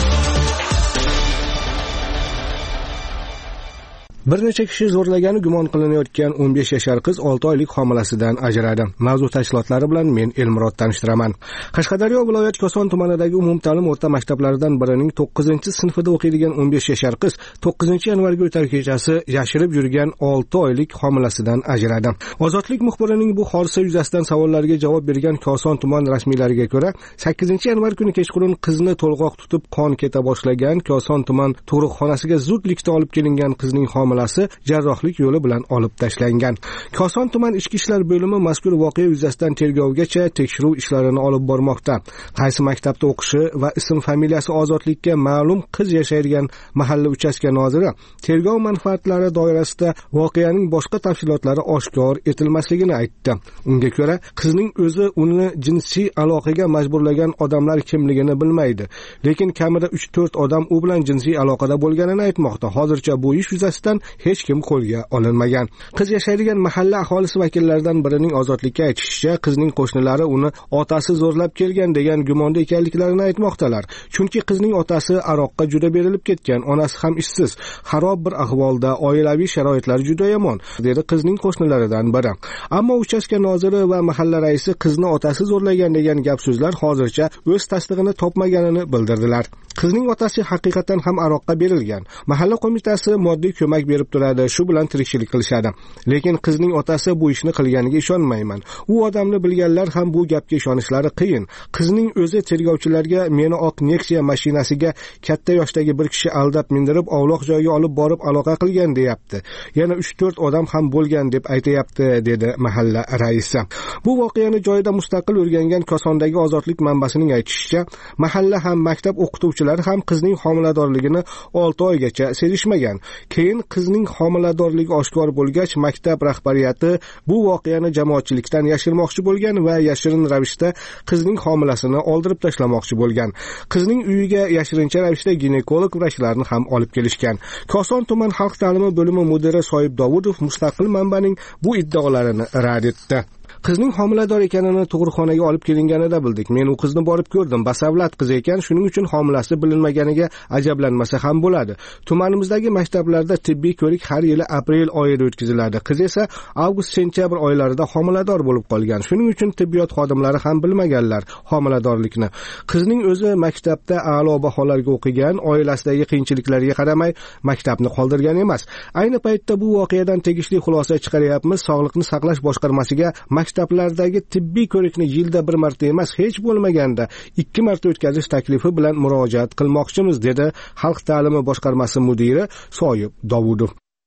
Bir necha kishi zo'rlagani gumon qilinayotgan o'n besh yashar qiz olti oylik homilasidan ajradi. Mavzu tafsilotlari bilan men Elmurod tanishtiraman. Qashqadaryo viloyat Koson tumanidagi umumta'lim o'rta maktablaridan birining to'qqizinchi sinfida o'qiydigan o'n besh yashar qiz to'qqizinchi yanvarga o'tar kechasi yashirib yurgan olti oylik homilasidan ajradi. Ozodlik muxbirining bu hodisa yuzasidan savollarga javob bergan Koson tuman rasmiylariga ko'ra, sakkizinchi yanvar kuni kechqurun qizni to'lg'oq tutib qon keta boshlagan Koson tuman tug'ruqxonasiga zudlikda olib kelingan qizning homilasi jarrohlik yo'li bilan olib tashlangan. Koson tuman ichki ishlar bo'limi mazkur voqea yuzasidan tergovgacha tekshiruv ishlarini olib bormoqda. Qaysi maktabda o'qishi va ism familiyasi ozodlikka ma'lum qiz yashaydigan mahalla uchastka noziri tergov manfaatlari doirasida voqeaning boshqa tafsilotlari oshkor etilmasligini aytdi. Unga ko'ra, qizning o'zi uni jinsiy aloqaga majburlagan odamlar kimligini bilmaydi, lekin kamida uch to'rt odam u bilan jinsiy aloqada bo'lganini aytmoqda. Hozircha bu ish yuzasidan hech kim qo'lga olinmagan. Qiz yashaydigan mahalla aholisi vakillaridan birining ozodlikka aytishicha, qizning qo'shnilari uni otasi zo'rlab kelgan degan gumonda ekanliklarini aytmoqdalar. Chunki qizning otasi aroqqa juda berilib ketgan, onasi ham ishsiz, xarob bir ahvolda, oilaviy sharoitlari juda yomon, dedi qizning qo'shnilaridan biri. Ammo uchastka noziri va mahalla raisi qizni otasi zo'rlagan degan gap so'zlar hozircha o'z tasdig'ini topmaganini bildirdilar. Qizning otasi haqiqatan ham aroqqa berilgan. Mahalla qo'mitasi moddiy ko'mak berib turadi, shu bilan tirikchilik qilishadi. Lekin qizning otasi bu ishni qilganiga ishonmayman. U odamni bilganlar ham bu gapga ishonishlari qiyin. Qizning o'zi tergovchilarga meni oq Nexia mashinasiga katta yoshdagi bir kishi aldab mindirib ovloq joyga olib borib aloqa qilgan deyapti. Yana uch to'rt odam ham bo'lgan deb aytayapti, dedi mahalla raisi. Bu voqeani joyida mustaqil o'rgangan Kosondagi ozodlik manbasining aytishicha, mahalla ham maktab o'qituvchilari ham qizning homiladorligini olti oygacha sezishmagan. Keyin qizning homiladorligi oshkor bo'lgach, maktab rahbariyati bu voqeani jamoatchilikdan yashirmoqchi bo'lgan va yashirin ravishda qizning homilasini oldirib tashlamoqchi bo'lgan. Qizning uyiga yashirincha ravishda ginekolog vrachlarni ham olib kelishgan. Koson tuman xalq ta'limi bo'limi mudiri Soyib Dovudov mustaqil manbaning bu iddaolarini rad etdi. Qizning homilador ekanini tug'ruqxonaga olib kelinganida bildik. Men u qizni borib ko'rdim. Basavlat qiz ekan, shuning uchun homilasi bilinmaganiga ajablanmasa ham bo'ladi. Tumanimizdagi maktablarda tibbiy ko'rik har yili aprel oyida o'tkaziladi. Qiz esa avgust-sentyabr oylarida homilador bo'lib qolgan. Shuning uchun tibbiyot xodimlari ham bilmaganlar homiladorlikni. Qizning o'zi maktabda a'lo baholarga o'qigan, oilasidagi qiyinchiliklarga qaramay maktabni qoldirgan emas. Ayni paytda bu voqeadan tegishli xulosa chiqaryapmiz. Sog'liqni saqlash boshqarmasiga maktablardagi tibbiy ko'rikni yilda bir marta emas, hech bo'lmaganda ikki marta o'tkazish taklifi bilan murojaat qilmoqchimiz, dedi Xalq ta'limi boshqarmasi mudiri Soyib Dovudov.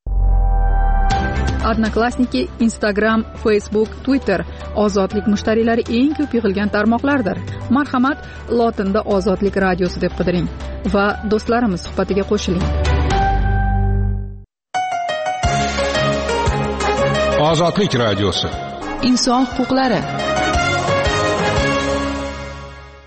Odnoklassniki, Instagram, Facebook, Twitter ozodlik mushtariylari eng ko'p yig'ilgan tarmoqlardir. Marhamat, lotinda Ozodlik radiosi deb qidiring va do'stlarimiz suhbatiga qo'shiling. Ozodlik radiosi. Inson huquqlari.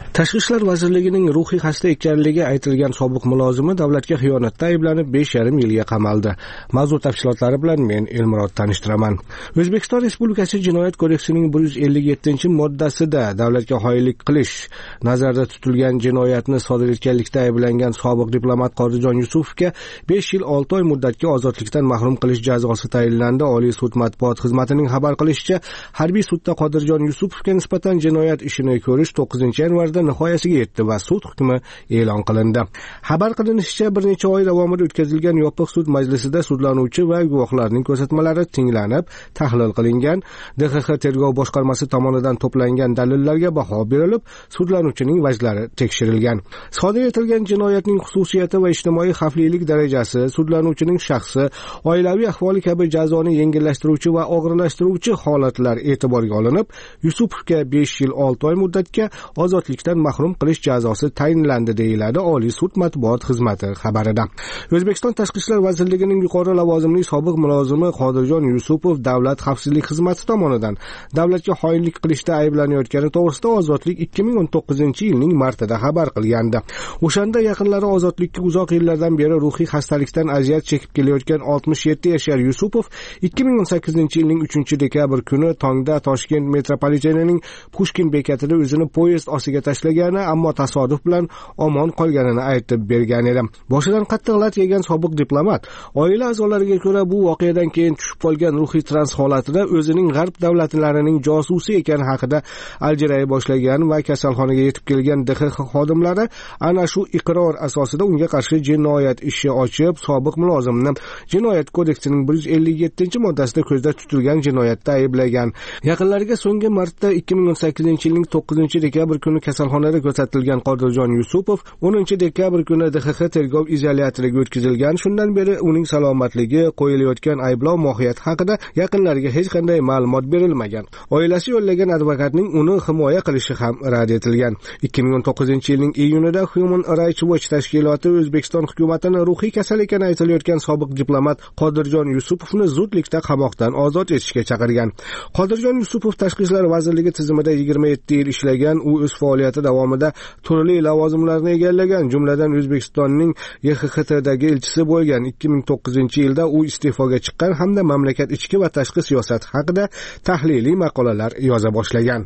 Tashqi ishlar vazirligining ruhiy xasta ekanligi aytilgan sobiq mulozimi davlatga xiyonatda ayblanib besh yarim yilga qamaldi. Mavzu tafsilotlari bilan men Elmurod tanishtiraman. O'zbekiston Respublikasi Jinoyat kodeksining bir yuz ellik yettinchi moddasida davlatga xoinlik qilish nazarda tutilgan jinoyatni sodir etganlikda ayblangan sobiq diplomat Qodirjon Yusupovga besh yil olti oy muddatga ozodlikdan mahrum qilish jazosi tayinlandi. Oliy sud matbuot xizmatining xabar qilishicha, harbiy sudda Qodirjon Yusupovga nisbatan jinoyat ishini ko'rish to'qqizinchi yanvarda nihoyasiga yetdi va sud hukmi e'lon qilindi. Xabar qilinishicha, bir necha oy davomida o'tkazilgan yopiq sud majlisida sudlanuvchi va guvohlarning ko'rsatmalari tinglanib, tahlil qilingan. D X X tergov boshqarmasi tomonidan to'plangan dalillarga baho berilib, sudlanuvchining vajlari tekshirilgan. Sodir etilgan jinoyatning xususiyati va ijtimoiy xavflilik darajasi, sudlanuvchining shaxsi, oilaviy ahvoli kabi jazoni yengillashtiruvchi va og'irlashtiruvchi holatlar e'tiborga olinib, Yusupovga besh yil olti oy muddatga ozodlikdan mahrum qilish jazosi tayinlandi, deyiladi Oliy sud matbuot xizmati xabarida. O'zbekiston Tashqi ishlar vazirligining yuqori lavozimli sobiq mulozimi Qodirjon Yusupov Davlat xavfsizlik xizmati tomonidan davlatga xoinlik qilishda ayblanayotgani to'g'risida ozodlik ikki ming o'n to'qqizinchi yilning martida xabar qilgandi. O'shanda yaqinlari ozodlikka uzoq yillardan beri ruhiy xastalikdan aziyat chekib kelayotgan oltmish yetti yashar Yusupov ikki ming o'n sakkizinchi yilning uchinchi dekabr kuni tongda Toshkent metropolitenining Pushkin bekatida o'zini poyezd ostiga tashlagani, ammo tasodif bilan omon qolganini aytib bergan edi. Boshidan qattiq lat yegan sobiq diplomat oila a'zolariga ko'ra bu voqeadan keyin tushib qolgan ruhiy trans holatida o'zining g'arb davlatlarining josusi ekani haqida aljiray boshlagan va kasalxonaga yetib kelgan D X X xodimlari ana shu iqror asosida unga qarshi jinoyat ishi ochib, sobiq mulozimni Jinoyat kodeksining bir yuz ellik yettinchi moddasida ko'zda tutilgan jinoyatda ayblagan. Yaqinlariga so'nggi marta ikki ming o'n sakkizinchi yilning to'qqizinchi dekabr kuni kasalxonada ko'rsatilgan Qodirjon Yusupov o'ninchi dekabr kuni D X X tergov izolyatoriga o'tkazilgan. Shundan beri uning salomatligi, qo'yilayotgan ayblov mohiyati haqida yaqinlariga hech qanday ma'lumot berilmagan. Oilasi yo'llagan advokatning uni himoya qilishi ham rad etilgan. ikki ming o'n to'qqizinchi yilning iyunida Human Rights Watch tashkiloti O'zbekiston hukumatini ruhiy kasal ekani aytilayotgan sobiq diplomat Qodirjon Yusupovni zudlikda qamoqdan ozod etishga chaqirgan. Qodirjon Yusupov Tashqi ishlar vazirligi tizimida yigirma yetti yil ishlagan. U o'z faoliyati davomida turli lavozimlarni egallagan, jumladan O'zbekistonning Y X X Tdagi elchisi bo'lgan. ikki ming to'qqizinchi yilda u iste'foga chiqqan hamda mamlakat ichki va tashqi siyosati haqida tahliliy maqolalar yoza boshlagan.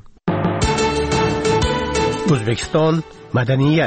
O'zbekiston madaniyat.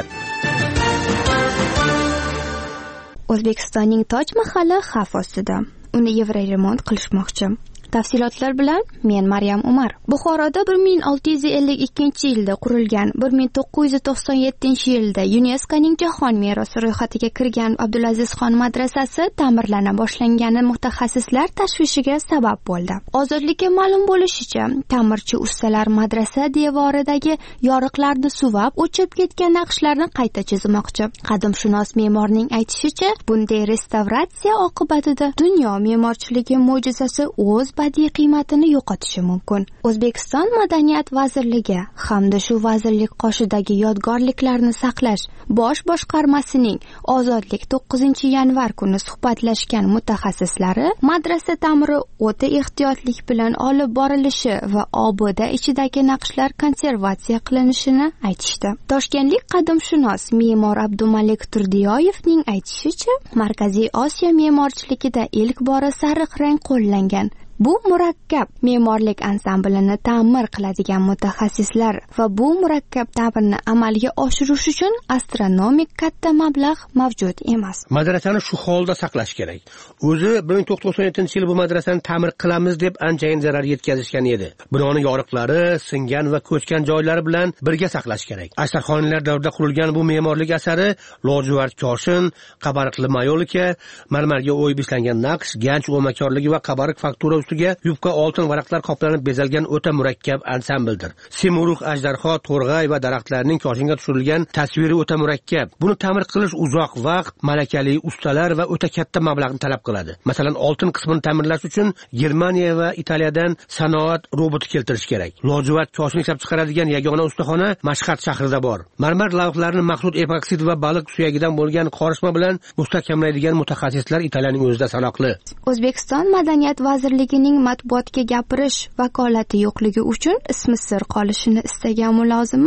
O'zbekistonning Toj mahali xavf ostida. Uni yevroremont qilishmoqchi. Tafsilotlar bilan men Maryam Umar. Buxoroda bir ming olti yuz ellik ikkinchi yilda qurilgan, bir ming to'qqiz yuz to'qson yettinchi yilda YuNESKOning jahon merosi ro'yxatiga kirgan Abdulazizxon madrasasi ta'mirlana boshlangani mutaxassislar tashvishiga sabab bo'ldi. Ozodlikka ma'lum bo'lishicha, ta'mirchi ustalar madrasa devoridagi yoriqlarni suvab, o'chib ketgan naqshlarni qayta chizmoqchi. Qadimshunos me'morning aytishicha, bunday restavratsiya oqibatida dunyo me'morchiligi mo'jizasi o'z badiiy qiymatini yo'qotishi mumkin. O'zbekiston Madaniyat vazirligi hamda shu vazirlik qoshidagi yodgorliklarni saqlash bosh boshqarmasining Ozodlik to'qqizinchi yanvar kuni suhbatlashgan mutaxassislari madrasa ta'miri o'ta ehtiyotlik bilan olib borilishi va obuda ichidagi naqshlar konservatsiya qilinishini aytishdi. Toshkentlik qadimshunos me'mor Abdumalik Turdiyoyevning aytishicha, Markaziy Osiyo me'morchiligida ilk bora sariq rang qo'llangan. Bu murakkab me'morlik ansamblini ta'mir qiladigan mutaxassislar va bu murakkab ta'mirni amalga oshirish uchun astronomik katta mablag' mavjud emas. Madrasani shu holda saqlash kerak. O'zi bir ming to'qqiz yuz to'qson yettinchi yil bu madrasani ta'mir qilamiz deb anchayin zarar yetkazishgan edi. Binoning yoriqlari, singan va ko'chgan joylari bilan birga saqlash kerak. Asarxonlar davrida qurilgan bu me'morlik asari lojuvard koshin, qabariqli mayolika, marmarga o'yib ishlangan naqsh, ganch o'makorligi va qabariq faktura ustiga yubka oltin varaqlar qoplanib bezalgan o'ta murakkab ansambldir. Simurug' ajdarho, to'rg'ay va daraxtlarning koshinga tushirilgan tasviri o'ta murakkab. Buni ta'mir qilish uzoq vaqt, malakali ustalar va o'ta katta mablag'ni talab qiladi. Masalan, oltin qismini ta'mirlash uchun Germaniya va Italiyadan sanoat roboti keltirish kerak. Lojuvard koshin ishlab chiqaradigan yagona ustaxona Mashhad shahrida bor. Marmar lavhlarni maxsus epoksid va baliq suyagidan bo'lgan qorishma bilan mustahkamlaydigan mutaxassislar Italiyaning o'zida sanoqli. O'zbekiston Madaniyat vazirligi ning matbuotga gapirish vakolati yo'qligi uchun ismi sir qolishini istagan mulozima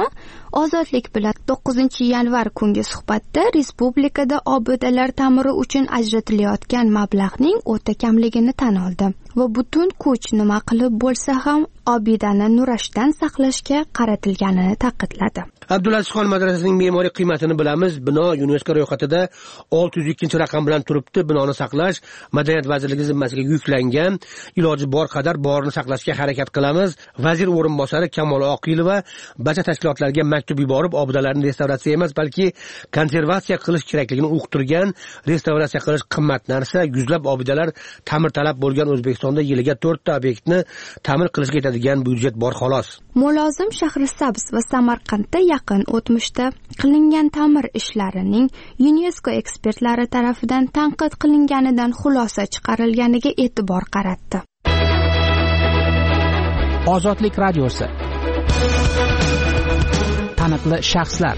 Ozodlik bilan to'qqizinchi yanvar kungi suhbatda respublikada obidalar ta'miri uchun ajratilayotgan mablag'ning o'ta kamligini tan oldi va butun kuch nima qilib bo'lsa ham obidani nurashdan saqlashga qaratilganini ta'kidladi. Abdulazizxon madrasasining me'moriy qiymatini bilamiz. Bino UNESCO ro'yxatida olti yuz ikkinchi raqam bilan turibdi. Binoni saqlash Madaniyat vazirligi zimmasiga yuklangan. Iloji bor qadar borini saqlashga harakat qilamiz. Vazir o'rinbosari Kamol Oqilova barcha tashkilotlarga maktub yuborib, obidalarni restavratsiya emas, balki konservatsiya qilish kerakligini uqtirgan. Restavratsiya qilish qimmat narsa. Yuzlab obidalar ta'mirtalab bo'lgan O'zbekistonda yiliga to'rtta obyektni ta'mir qilishga yetadigan byudjet bor xolos. Mulozim Shahrisabz va Samarqandda yaqin o'tmishda qilingan ta'mir ishlarining UNESCO ekspertlari tarafidan tanqid qilinganidan xulosa chiqarilganiga e'tibor qaratdi. Ozodlik radiosi. Taniqli shaxslar.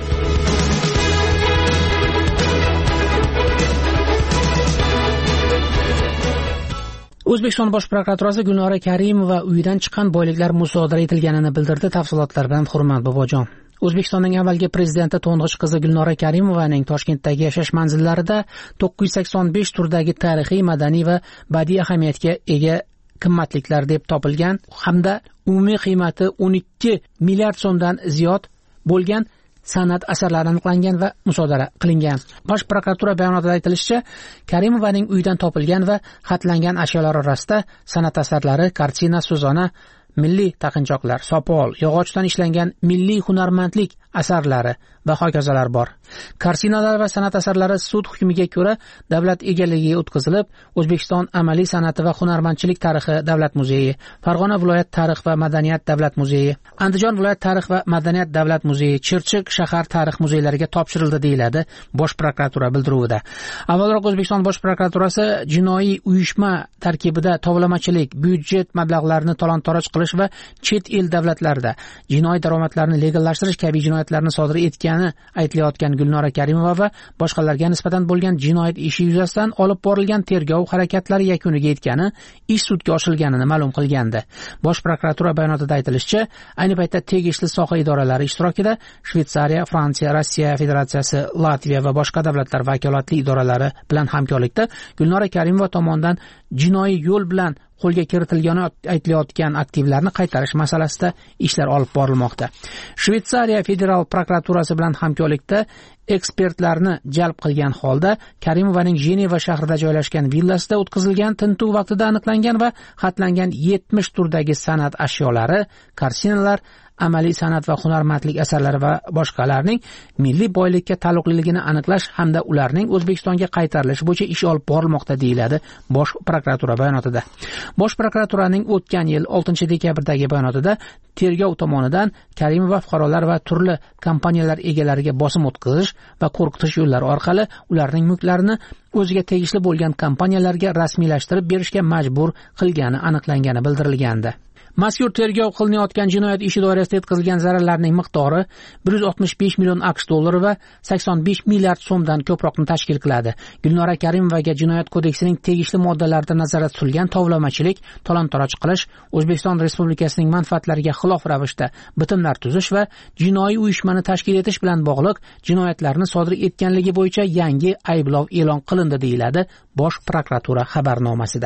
O'zbekiston Bosh prokuraturasi Gulnora Karimova uyidan chiqqan boyliklar musodara etilganini bildirdi. Tafsilotlar bilan Hurmat Bobojon. O'zbekistonning avvalgi prezidenti to'ng'ich qizi Gulnora Karimovaning Toshkentdagi yashash manzillarida to'qqiz yuz sakson besh turdagi tarixiy, madaniy va badiiy ahamiyatga ega qimmatliklar deb topilgan hamda umumiy qiymati o'n ikki milliard so'mdan ziyod bo'lgan san'at asarlari aniqlangan va musodara qilingan. Bosh prokuratura bayonotida aytilishicha, Karimovaning uyidan topilgan va xatlangan ashyolar orasida san'at asarlari, kartina, so'zona, milliy taqinchoqlar, sopol, yog'ochdan ishlangan milliy hunarmandlik asarlari va hokazolar bor. Kartinalar va san'at asarlari sud hukmiga ko'ra davlat egaligiga o'tkazilib, O'zbekiston amaliy san'ati va hunarmandchilik tarixi davlat muzeyi, Farg'ona viloyat tarix va madaniyat davlat muzeyi, Andijon viloyat tarix va madaniyat davlat muzeyi, Chirchiq shahar tarix muzeylariga topshirildi deyiladi Bosh prokuratura bildiruvida. Avvalroq O'zbekiston Bosh prokuraturasi jinoiy uyushma tarkibida tovlamachilik, byudjet mablag'larini talon-toroj qilish va chet el davlatlarida jinoiy daromadlarni legallashtirish kabi jinoyatlarni sodir etgani aytilayotgan Gulnora Karimova va boshqalarga nisbatan bo'lgan jinoyat ishi yuzasidan olib borilgan tergov harakatlari yakuniga yetgani, ish sudga oshirilganini ma'lum qilgandi. Bosh prokuratura bayonotida aytilishicha, ayni paytda tegishli soha idoralari ishtirokida Shveysariya, Fransiya, Rossiya Federatsiyasi, Latviya va boshqa davlatlar vakolatli idoralari bilan hamkorlikda Gulnora Karimova tomonidan jinoiy yo'l bilan qo'lga kiritilgani aytilayotgan aktivlarni qaytarish masalasida ishlar olib borilmoqda. Shveysariya federal prokuraturasi bilan hamkorlikda ekspertlarni jalb qilgan holda Karimovaning Jeneva shahrida joylashgan villasida o'tkazilgan tintuv vaqtida aniqlangan va xatlangan yetmish turdagi san'at ashyolari, kartinalar, amaliy san'at va hunarmandlik asarlari va boshqalarning milliy boylikka taalluqliligini aniqlash hamda ularning O'zbekistonga qaytarilishi bo'yicha ish olib borilmoqda deyiladi Bosh prokuratura bayonotida. Bosh prokuraturaning o'tgan yil oltinchi dekabrdagi bayonotida tergov tomonidan Karimova fuqarolar va turli kompaniyalar egalariga bosim o'tkazish va qo'rqitish yo'llari orqali ularning mulklarini o'ziga tegishli bo'lgan kompaniyalarga rasmiylashtirib berishga majbur qilgani aniqlangani bildirilgandi. Mazkur tergov qilinayotgan jinoyat ishi doirasida yetkazilgan zararlarning miqdori bir yuz oltmish besh million aqsh dollari va sakson besh milliard so'mdan ko'proqni tashkil qiladi. Gulnora Karimovaga jinoyat kodeksining tegishli moddalarida nazarda tutilgan tovlamachilik, talon-toroj qilish, O'zbekiston Respublikasining manfaatlariga xilof ravishda bitimlar tuzish va jinoiy uyushmani tashkil etish bilan bog'liq jinoyatlarni sodir etganligi bo'yicha yangi ayblov e'lon qilindi deyiladi Bosh prokuratura xabarnomasida.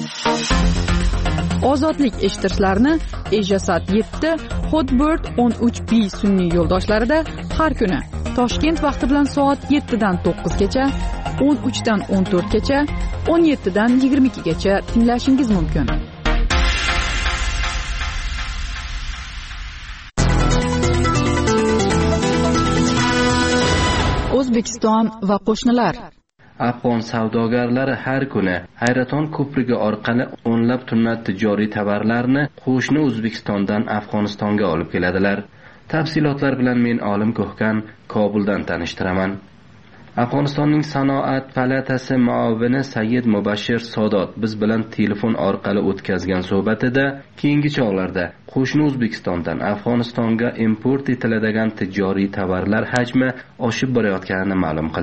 Ozodlik eshittirishlarni Ejasat yetti, Hotbird o'n uch B sun'iy yo'ldoshlarida har kuni Toshkent vaqti bilan soat yettidan to'qqizgacha, o'n uchdan o'n to'rtgacha, o'n yettidan yigirma ikkigacha tinglashingiz mumkin. O'zbekiston va qo'shnilar. Afg'on savdogarlari har kuni Hayraton ko'prigi orqali o'nlab tonna tijoriy tovarlarni qo'shni O'zbekistondan Afg'onistonga olib keladilar. Tafsilotlar bilan men Olim Ko'hkan Kobuldan tanishtiraman. Afg'onistonning sanoat palatasi muavini Sayyid Mubashshir Sodot biz bilan telefon orqali o'tkazgan suhbatida keyingi chog'larda qo'shni O'zbekistondan Afg'onistonga import etiladigan tijoriy tovarlar hajmi oshib borayotganini ma'lum qildi.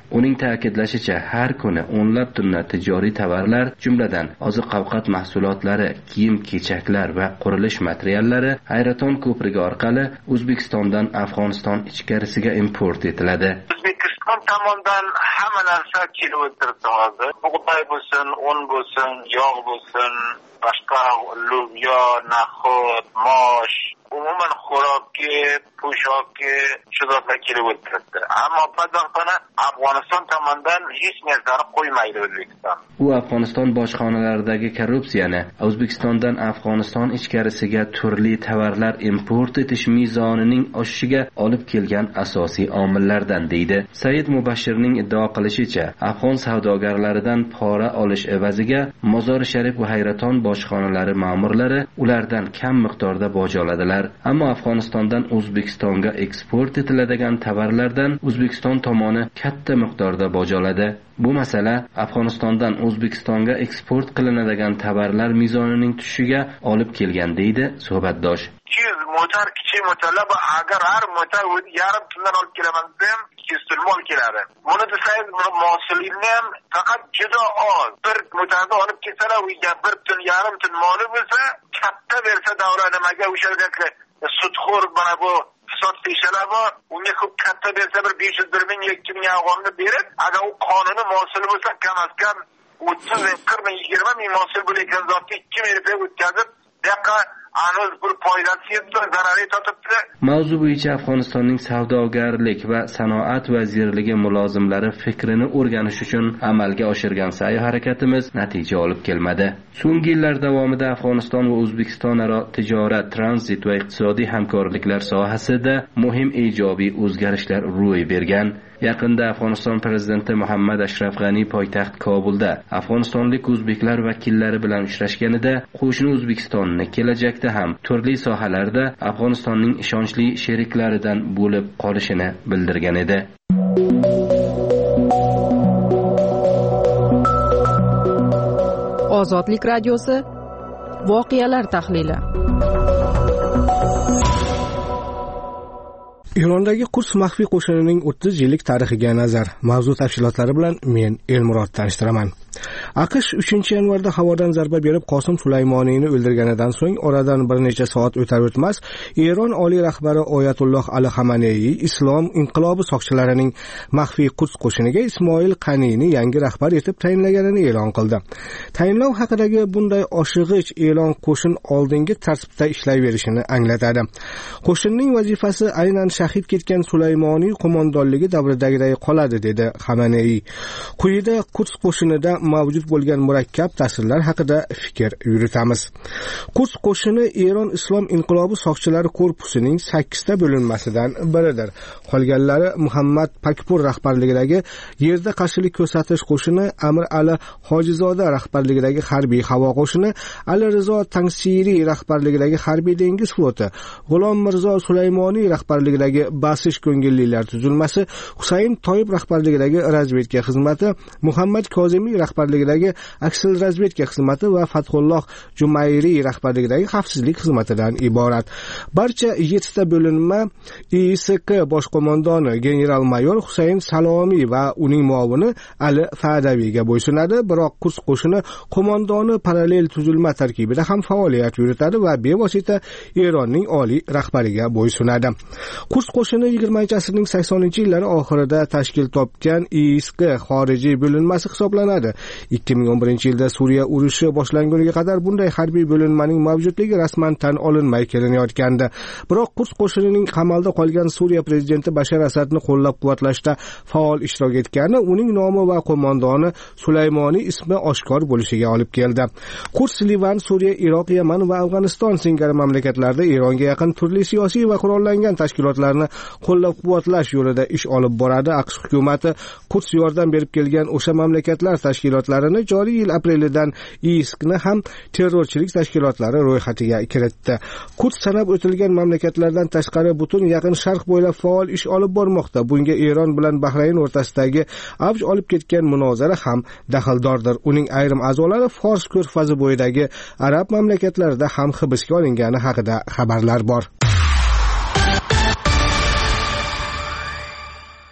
Uning ta'kidlashicha, har kuni o'nlab tonna tijoriy tovarlar, jumladan oziq-ovqat mahsulotlari, kiyim-kechaklar va qurilish materiallari Hayraton ko'prigi orqali O'zbekistondan Afg'oniston ichkarisiga import etiladi. O'zbekiston tomonidan hamma narsa kelib o'tiribdi hozir. Bug'doy bo'lsin, un bo'lsin, yog' bo'lsin, boshqa lubyo, naxot, mosh, umuman xo'rokki, po'shokki, shuzotlar kelib o'tiribdi. Ammo pazarxona Afg'oniston tomonidan hech narsani qo'ymaydi O'zbekiston. U Afg'oniston bojxonalaridagi korrupsiyani O'zbekistondan Afg'oniston ichkarisiga turli tovarlar import etish mezonining oshishiga olib kelgan asosiy omillardan deydi. Said Mubashirning iddao qilishicha, afg'on savdogarlaridan pora olish evaziga Mozori Sharif va Hayraton bojxonalari ma'murlari ulardan kam miqdorda boj oladilar. Ammo Afg'onistondan O'zbekistonga eksport etiladigan tovarlardan O'zbekiston tomoni katta miqdorda boj oladi. Bu masala Afg'onistondan O'zbekistonga eksport qilinadigan tovarlar mezonining tushishiga olib kelgan deydi suhbatdosh. ikki yuz motor, kichik motorlar va agar har motor yarim tundan olib kelaman desam, ikki yuz tun mol keladi. Buni desangiz, mahsulotni ham faqat juda oz. Bir motorni olib kelsalar, u bir tun, yarim tun moli bo'lsa, katta bersa davlat nimaga o'sha yerga sudxo'r mana bu hisob peshalar bor, unga ko'p katta bersa bir besh yuz ming, ikki ming afg'onni berib, agar u qonuniy mahsul bo'lsa, kam az kam o'ttiz ming, qirq ming, yigirma ming mahsul bo'layotgan zotni ikki ming rupiya o'tkazib, buyoqqa anuz bir foydasi yetdi, zarari totibdi. Mavzu bo'yicha Afg'onistonning savdogarlik va sanoat vazirligi mulozimlari fikrini o'rganish uchun amalga oshirgan sa'y harakatimiz natija olib kelmadi. So'nggi yillar davomida Afg'oniston va O'zbekiston aro tijorat, tranzit va iqtisodiy hamkorliklar sohasida muhim ijobiy o'zgarishlar ro'y bergan. Yaqinda Afg'oniston prezidenti Muhammad Ashraf G'ani poytaxt Kobulda afg'onistonlik o'zbeklar vakillari bilan uchrashganida qo'shni O'zbekistonni kelajakda ham turli sohalarda Afg'onistonning ishonchli sheriklaridan bo'lib qolishini bildirgan edi. Ozodlik radiosi voqealar tahlili. Irondagi Quds maxfiy qo'shinining o'ttiz yillik tarixiga nazar. Mavzu tafsilotlari bilan men Elmurod tanishtiraman. AQSh uchinchi yanvarda havodan zarba berib Qosim Sulaymoniyni o'ldirganidan so'ng oradan bir necha soat o'tar o'tmas Eron oliy rahbari Oyatulloh Ali Xamenei Islom inqilobi soqchilarining maxfiy Quds qo'shiniga Ismoil Qaniyni yangi rahbar etib tayinlaganini e'lon qildi. Tayinlov haqidagi bunday oshig'ich e'lon qo'shin oldingi tartibda ishlayverishini anglatadi. Qo'shinning vazifasi aynan shahid ketgan Sulaymoniy qo'mondonligi davridagiday qoladi, dedi Xamenei. Quyida Quds qo'shinida mavjud bo'lgan murakkab ta'sirlar haqida fikr yuritamiz. Quds qo'shini Eron Islom inqilobi soqchilari korpusining sakkizta bo'linmasidan biridir. Qolganlari Muhammad Pakpur rahbarligidagi yerda qarshilik ko'rsatish qo'shini, Amir Ali Hojizoda rahbarligidagi harbiy havo qo'shini, Ali Rizo Tangsiriy rahbarligidagi harbiy dengiz floti, G'ulom Mirzo Sulaymoniy rahbarligidagi basish ko'ngillilar tuzilmasi, Husayn Toyib rahbarligidagi razvedka xizmati, Muhammad Kozimiy rahbarligidagi aksil razvedka xizmati va Fathulloh Jumayriy rahbarligidagi xavfsizlik xizmatidan iborat. Barcha yettita bo'linma I S K bosh qo'mondoni general-mayor Husayn Salomiy va uning muovini Ali Fadaviyga bo'ysunadi, biroq Quds qo'shini qo'mondoni parallel tuzilma tarkibida ham faoliyat yuritadi va bevosita Eronning oliy rahbariga bo'ysunadi. Quds qo'shini yigirmanchi asrning saksoninchi yillari oxirida tashkil topgan I S K xorijiy bo'linmasi hisoblanadi. ikki ming o'n birinchi yilda Suriya urushi boshlanguniga qadar bunday harbiy bo'linmaning mavjudligi rasman tan olinmay kelinayotgandi. Biroq Quds qo'shinining qamalda qolgan Suriya prezidenti Bashar Asadni qo'llab-quvvatlashda faol ishtirok etgani uning nomi va qo'mondoni Sulaymoniy ismi oshkor bo'lishiga olib keldi. Quds Livan, Suriya, Iroq, Yaman va Afg'oniston singari mamlakatlarda Eronga yaqin turli siyosiy va qurollangan tashkilotlarni qo'llab-quvvatlash yo'lida ish olib boradi. AQSh hukumatı Quds yordam berib kelgan o'sha mamlakatlar tashkilotlarini joriy yil aprelidan I S Kni ham terrorchilik tashkilotlari ro'yxatiga kiritdi. Quds sanab o'tilgan mamlakatlardan tashqari butun yaqin sharq bo'ylab faol ish olib bormoqda. Bunga Eron bilan Bahrayn o'rtasidagi avj olib ketgan munozara ham daxldordir. Uning ayrim a'zolari Fors ko'rfazi bo'yidagi arab mamlakatlarida ham hibsga olingani haqida xabarlar bor.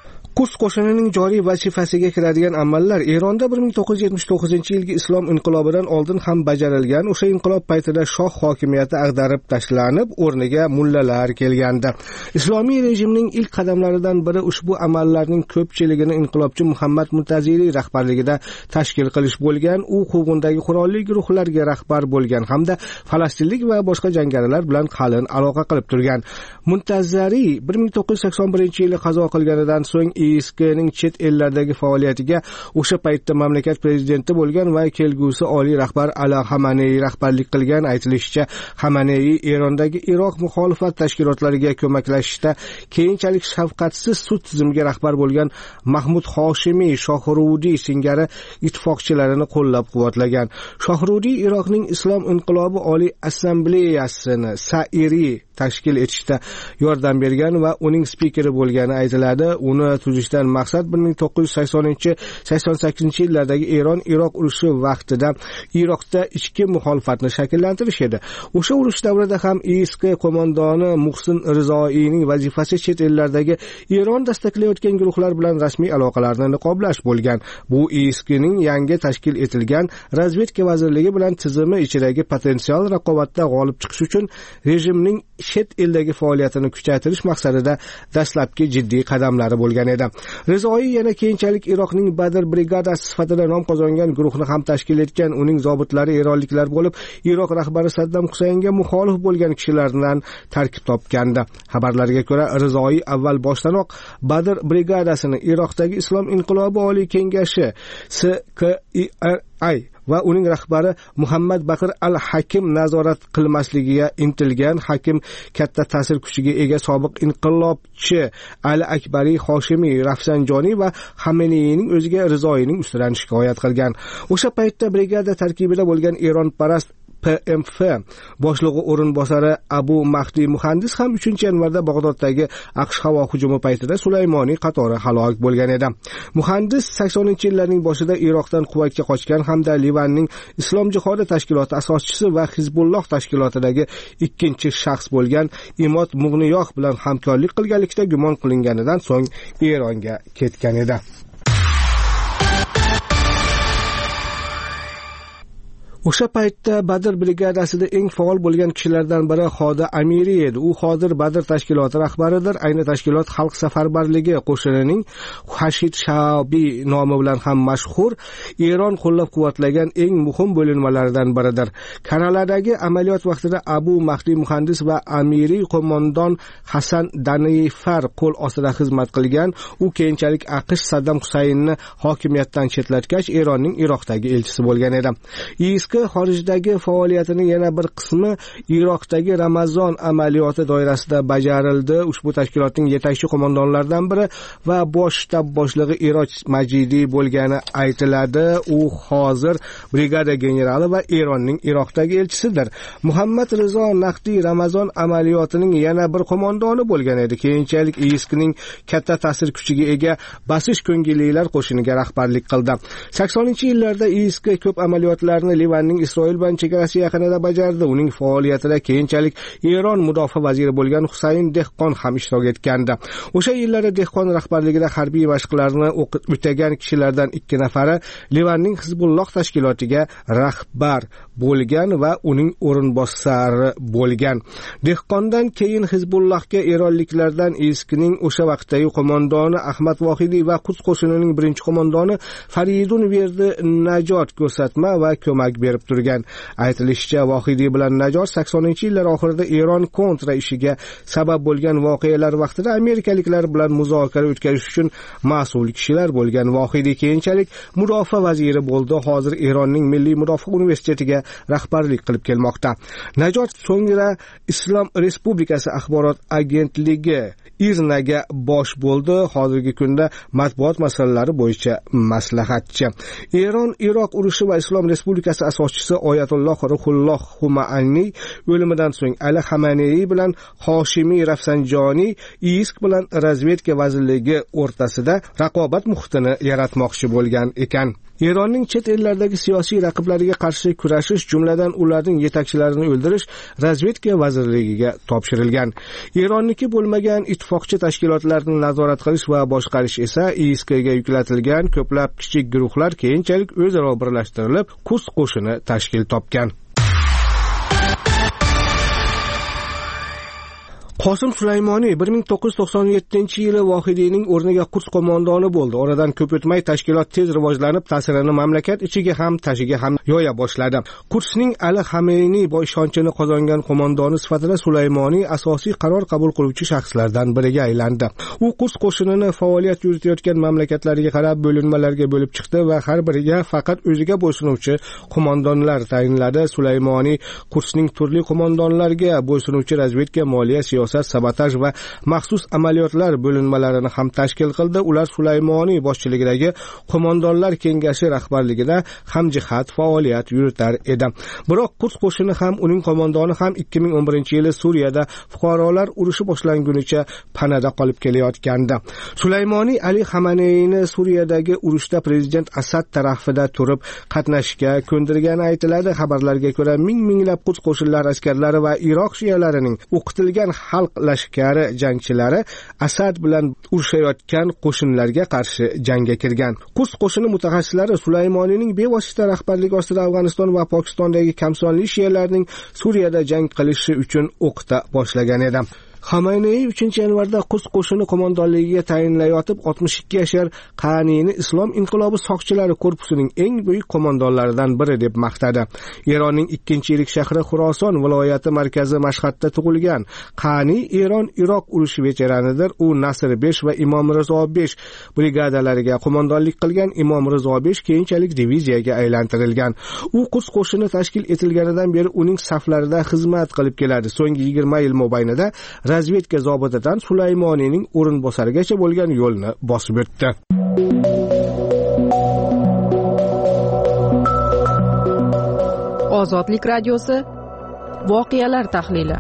Quds qo'shinining joriy vazifasiga kiradigan amallar Eronda bir ming to'qqiz yuz yetmish to'qqizinchi yilgi islom inqilobidan oldin ham bajarilgan. O'sha inqilob paytida shoh hokimiyati ag'darib tashlanib, o'rniga mullalar kelgandi. Islomiy rejimning ilk qadamlaridan biri ushbu amallarning ko'pchiligini inqilobchi Muhammad Muntaziriy rahbarligida tashkil qilish bo'lgan. U quvg'indagi qurolli guruhlarga rahbar bo'lgan hamda falastinlik va boshqa jangarilar bilan qalin aloqa qilib turgan. Muntaziriy bir ming to'qqiz yuz sakson birinchi yili qazo qilganidan so'ng I S Kning chet ellardagi faoliyatiga o'sha paytda mamlakat prezidenti bo'lgan va kelgusi oliy rahbar Ali Xamenei rahbarlik qilgan. Aytilishicha, Xamenei Erondagi Iroq muxolifat tashkilotlariga ko'maklashishda keyinchalik shafqatsiz sud tizimiga rahbar bo'lgan Mahmud Hoshimiy Shohrudiy singari ittifoqchilarini qo'llab-quvvatlagan. Shohrudiy Iroqning Islom inqilobi oliy assambleyasini Sairi tashkil etishda yordam bergan va uning spikeri bo'lgani aytiladi. Uni tuzishdan maqsad bir ming to'qqiz yuz saksoninchi sakson sakkizinchi yillardagi Eron-Iroq urushi vaqtida Iroqda ichki muxolifatni shakllantirish edi. O'sha urush davrida ham I S K qo'mondoni Muhsin Rizoiyning vazifasi chet ellardagi Eron dastaklayotgan guruhlar bilan rasmiy aloqalarni niqoblash bo'lgan. Bu I S Kning yangi tashkil etilgan razvedka vazirligi bilan tizimi ichidagi potensial raqobatda g'olib chiqish uchun rejimning chet eldagi faoliyatini kuchaytirish maqsadida dastlabki jiddiy qadamlari bo'lgan edi. Rizoiy yana keyinchalik Iroqning Badr brigadasi sifatida nom qozongan guruhni ham tashkil etgan. Uning zobitlari eronliklar bo'lib, Iroq rahbari Saddam Husaynga muxolif bo'lgan kishilardan tarkib topgandi. Xabarlarga ko'ra, Rizoiy avval boshdanoq Badr brigadasini Iroqdagi Islom inqilobi oliy kengashi S K I R I va uning rahbari Muhammad Baqir al-Hakim nazorat qilmasligiga intilgan. Hakim katta ta'sir kuchiga ega sobiq inqilobchi Ali Akbari Hoshimiy Rafsanjoniy va Xameneining o'ziga Rizoiyning ustidan shikoyat qilgan. O'sha paytda brigada tarkibida bo'lgan Eronparast P M F boshlig'i o'rinbosari Abu Mahdi Muhandis ham uchinchi yanvarda Bag'doddagi AQSh havo hujumi paytida Sulaymoniy qatori halok bo'lgan edi. Muhandis saksoninchi yillarning boshida Iroqdan Quvaytga qochgan hamda Livanning Islom jihodi tashkiloti asoschisi va Hizbulloh tashkilotidagi ikkinchi shaxs bo'lgan Imod Mug'niyoh bilan hamkorlik qilganlikda gumon qilinganidan so'ng Eronga ketgan edi. O'sha paytda Badr brigadasida eng faol bo'lgan kishilardan biri Xodi Amiri edi. U hozir Badr tashkiloti rahbaridir. Ayni tashkilot Xalq safarbarligi qo'shinining Hashid Shabi nomi bilan ham mashhur, Eron qo'llab-quvvatlagan eng muhim bo'linmalaridan biridir. Karaladagi amaliyot vaqtida Abu Mahdi Muhandis va Amiri qo'mondon Hasan Danifar qo'l ostida xizmat qilgan. U keyinchalik AQSh Saddam Husaynni hokimiyatdan chetlatgach, Eronning Iroqdagi elchisi bo'lgan edi. I S K xorijdagi faoliyatining yana bir qismi Iroqdagi Ramazon amaliyoti doirasida bajarildi. Ushbu tashkilotning yetakchi qo'mondonlaridan biri va bosh shtab boshlig'i Iroj Majidiy bo'lgani aytiladi. U hozir brigada generali va Eronning Iroqdagi elchisidir. Muhammad Rizo Naqdiy Ramazon amaliyotining yana bir qo'mondoni bo'lgan edi. Keyinchalik I S Kning katta ta'sir kuchiga ega basish ko'ngillilar qo'shiniga rahbarlik qildi. saksoninchi yillarda I S K ko'p amaliyotlarni Livan ning Isroil bilan chegarasi yaqinida bajardi. Uning faoliyatida keyinchalik Eron mudofaa vaziri bo'lgan Husayn Dehqon ham ishtirok etgandi. O'sha yillarda Dehqon rahbarligida harbiy mashqlarni o'tagan kishilardan ikki nafari Livanning Hizbulloh tashkilotiga rahbar bo'lgan va uning o'rinbosari bo'lgan. Dehqondan keyin Hizbullohga eronliklardan I S Kning o'sha vaqtdagi qo'mondoni Ahmad Vohidiy va Quds qo'shinining birinchi qo'mondoni Faridun Verdi najot ko'rsatma va ko'mak berib turgan. Aytilishicha, Vohidiy bilan Najot saksoninchi yillar oxirida Eron kontra ishiga sabab bo'lgan voqealar vaqtida amerikaliklar bilan muzokara o'tkazish uchun mas'ul kishilar bo'lgan. Vohidiy keyinchalik mudofaa vaziri bo'ldi. Hozir Eronning Milliy mudofaa universitetiga rahbarlik qilib kelmoqda. Najot so'ngra Islom Respublikasi axborot agentligi I R N A ga bosh bo'ldi. Hozirgi kunda matbuot masalalari bo'yicha maslahatchi. Eron Iroq urushi va Islom Respublikasi asoschisi Oyatulloh Ruhulloh Xumaaniy o'limidan so'ng Ali Xamenei bilan Hoshimiy Rafsanjoniy I S K bilan razvedka vazirligi o'rtasida raqobat muhitini yaratmoqchi bo'lgan ekan. Eronning chet ellardagi siyosiy raqiblariga qarshi kurashish, jumladan ularning yetakchilarini o'ldirish razvedka vazirligiga topshirilgan. Eronniki bo'lmagan ittifoq ittifoqchi tashkilotlarni nazorat qilish va boshqarish esa I S Kga yuklatilgan ko'plab kichik guruhlar keyinchalik o'zaro birlashtirilib Quds qo'shini tashkil topgan. Qosim Sulaymoniy bir ming to'qqiz yuz to'qson yettinchi yili Vohidiyning o'rniga Quds qo'mondoni bo'ldi. Oradan ko'p o'tmay tashkilot tez rivojlanib, ta'sirini mamlakat ichiga ham, tashiga ham yoya boshladi. Qudsning Ali Xameyniy boy ishonchini qozongan qo'mondoni sifatida Sulaymoniy asosiy qaror qabul qiluvchi shaxslardan biriga aylandi. U Quds qo'shinini faoliyat yuritayotgan mamlakatlarga qarab bo'linmalarga bo'lib chiqdi va har biriga faqat o'ziga bo'ysunuvchi qo'mondonlar tayinladi. Sulaymoniy Qudsning turli qo'mondonlarga bo'ysunuvchi razvedka, moliya, siyosat, sabotaj va maxsus amaliyotlar bo'linmalarini ham tashkil qildi. Ular Sulaymoniy boshchiligidagi qo'mondonlar kengashi rahbarligida hamjihat faoliyat yuritar edi. Biroq Quds qo'shini ham, uning qo'mondoni ham ikki ming o'n birinchi yili Suriyada fuqarolar urushi boshlangunicha panada qolib kelayotgandi. Sulaymoniy Ali Xamaneyni Suriyadagi urushda prezident Asad tarafida turib qatnashishga ko'ndirgani aytiladi. Xabarlarga ko'ra, ming-minglab Quds qo'shinlari askarlari va Iroq shiyalarining o'qitilgan xalq lashkari jangchilari Asad bilan urushayotgan qo'shinlarga qarshi jangga kirgan. Quds qo'shini mutaxassislari Sulaymoniyning bevosita rahbarligi ostida Afg'oniston va Pokistondagi kamsonli shiyalarning Suriyada jang qilishi uchun o'qita boshlagan edi. Xamayniy uchinchi yanvarda Quds qo'shini qo'mondonligiga tayinlayotib oltmish ikki yashar Qaniyni Islom inqilobi soqchilari korpusining eng buyuk qo'mondonlaridan biri deb maqtadi. Eronning ikkinchi yirik shahri Xuroson viloyati markazi Mashhadda tug'ilgan. Qani Eron-Iroq urushi veteranidir. U Nasr besh va Imom Rizo besh brigadalariga qo'mondonlik qilgan. Imom Rizo besh keyinchalik diviziyaga aylantirilgan. U Quds qo'shini tashkil etilganidan beri uning saflarida xizmat qilib keladi. So'nggi yigirma yil mobaynida razvedka zobitidan Sulaymoniyning o'rinbosarigacha bo'lgan yo'lni bosib o'tdi. Ozodlik radiosi voqealar tahlili.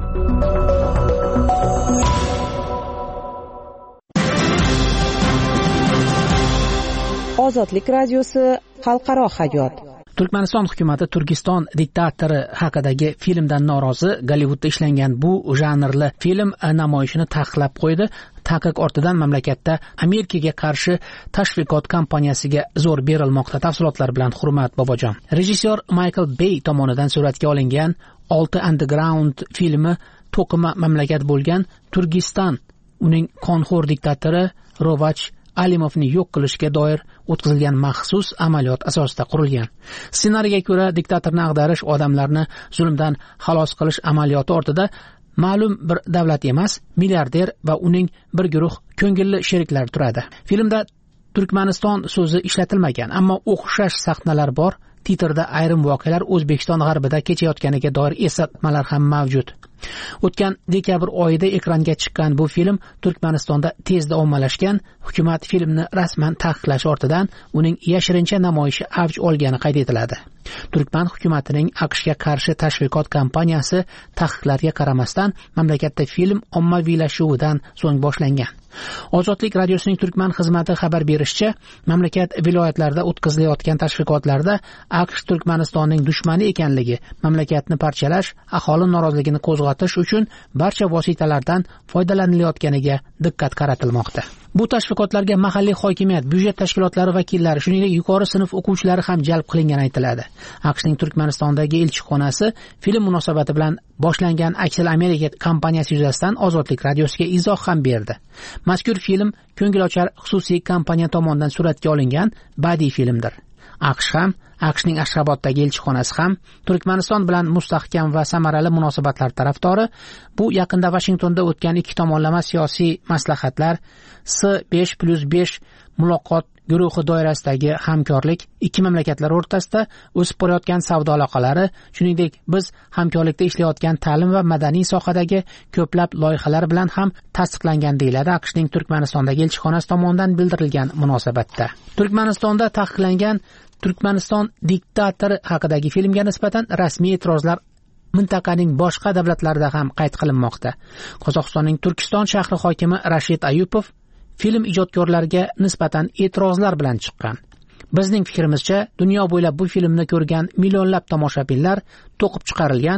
Ozodlik radiosi xalqaro hayot. Turkmaniston hukumati Turkiston diktatori haqidagi filmdan norozi. Gollivudda ishlangan bu janrli film namoyishini taqiqlab qo'ydi. Taqiq ortidan mamlakatda Amerikaga qarshi tashviqot kampaniyasiga zo'r berilmoqda. Tafsilotlar bilan Hurmat Bobojon. Rejissyor Michael Bay tomonidan suratga olingan olti Underground filmi to'qima mamlakat bo'lgan Turkiston, uning qonxo'r diktatori Rovach Alimovni yo'q qilishga doir o'tkazilgan maxsus amaliyot asosida qurilgan. Ssenariyga ko'ra, diktatorni ag'darish, odamlarni zulmdan xalos qilish amaliyoti ortida ma'lum bir davlat emas, milliarder va uning bir guruh ko'ngilli sheriklari turadi. Filmda Turkmaniston so'zi ishlatilmagan, ammo o'xshash sahnalar bor. Titrda ayrim voqealar O'zbekiston g'arbida kechayotganiga doir eslatmalar ham mavjud. O'tgan dekabr oyida ekranga chiqqan bu film Turkmanistonda tezda ommalashgan. Hukumat filmni rasman taqiqlash ortidan uning yashirincha namoyishi avj olgani qayd etiladi. Turkman hukumatining AQShga qarshi tashviqot kampaniyasi taqiqlarga qaramasdan mamlakatda film ommaviylashuvidan so'ng boshlangan. Ozodlik radiosining Turkman xizmati xabar berishicha, mamlakat viloyatlarida o'tkazilayotgan tashviqotlarda AQSh Turkmanistonning dushmani ekanligi, mamlakatni parchalash, aholi noroziligini qo'zg'atish uchun barcha vositalardan foydalanilayotganiga diqqat qaratilmoqda. Bu tashviqotlarga mahalliy hokimiyat, byudjet tashkilotlari vakillari, shuningdek yuqori sinf o'quvchilari ham jalb qilingani aytiladi. AQShning Turkmanistondagi elchixonasi film munosabati bilan boshlangan Aksel Amerika kampaniyasi yuzasidan Ozodlik radiosiga izoh ham berdi. Mazkur film ko'ngilochar xususiy kompaniya tomonidan suratga olingan badiiy filmdir. AQSh ham, AQShning Ashxaboddagi elchixonasi ham Turkmaniston bilan mustahkam va samarali munosabatlar tarafdori. Bu yaqinda Washingtonda o'tgan ikki tomonlama siyosiy maslahatlar S besh plus besh muloqot guruhi doirasidagi hamkorlik, ikki mamlakatlar o'rtasida o'sib borayotgan savdo aloqalari, shuningdek biz hamkorlikda ishlayotgan ta'lim va madaniy sohadagi ko'plab loyihalar bilan ham tasdiqlangan deyiladi AQShning Turkmanistondagi elchixonasi tomonidan bildirilgan munosabatda. Turkmanistonda taqiqlangan Turkmaniston diktatori haqidagi filmga nisbatan rasmiy e'tirozlar mintaqaning boshqa davlatlarida ham qayd qilinmoqda. Qozog'istonning Turkiston shahri hokimi Rashid Ayupov film ijodkorlariga nisbatan e'tirozlar bilan chiqqan. Bizning fikrimizcha, dunyo bo'ylab bu filmni ko'rgan millionlab tomoshabinlar to'qib chiqarilgan,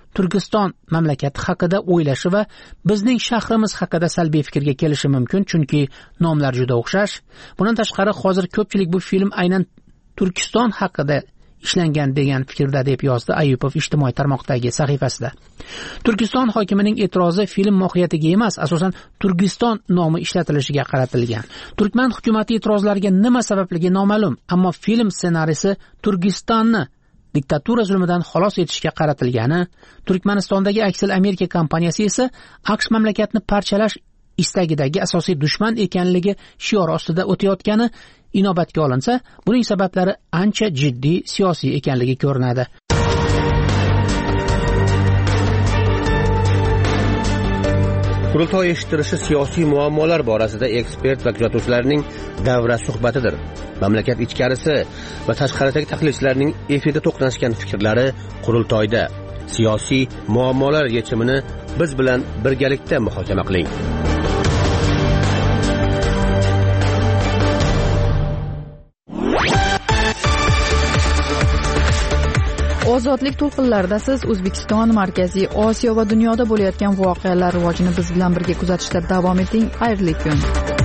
Turkiston mamlakati haqida o'ylashi va bizning shahrimiz haqida salbiy fikrga kelishi mumkin, chunki nomlar juda o'xshash. Bundan tashqari hozir ko'pchilik bu film aynan Turkiston haqida ishlangan degan fikrda, deb yozdi Ayupov ijtimoiy tarmoqdagi sahifasida. Turkiston hokimining e'tirozi film mohiyatiga emas, asosan Turkiston nomi ishlatilishiga qaratilgan. Turkman hukumati e'tirozlariga nima sababligi noma'lum, ammo film ssenariysi Turkistonni diktatura zulmidan xalos etishga qaratilgani, Turkmanistondagi Axel Amerika kompaniyasi esa AQSh mamlakatni parchalash istagidagi asosiy dushman ekanligi shiori ostida o'tayotgani inobatga olinsa, buning sabablari ancha jiddiy siyosiy ekanligi ko'rinadi. Qurultoy eshittirishi siyosiy muammolar borasida ekspert va kuzatuvchilarning davra suhbatidir. Mamlakat ichkarisi va tashqaridagi tahlilchilarning efirda to'qnashgan fikrlari qurultoyda. Siyosiy muammolar yechimini biz bilan birgalikda muhokama qiling. Ozodlik to'lqinlarida siz O'zbekiston, Markaziy Osiyo va dunyoda bo'layotgan voqealar rivojini biz bilan birga kuzatishda davom eting. Xayrli kun.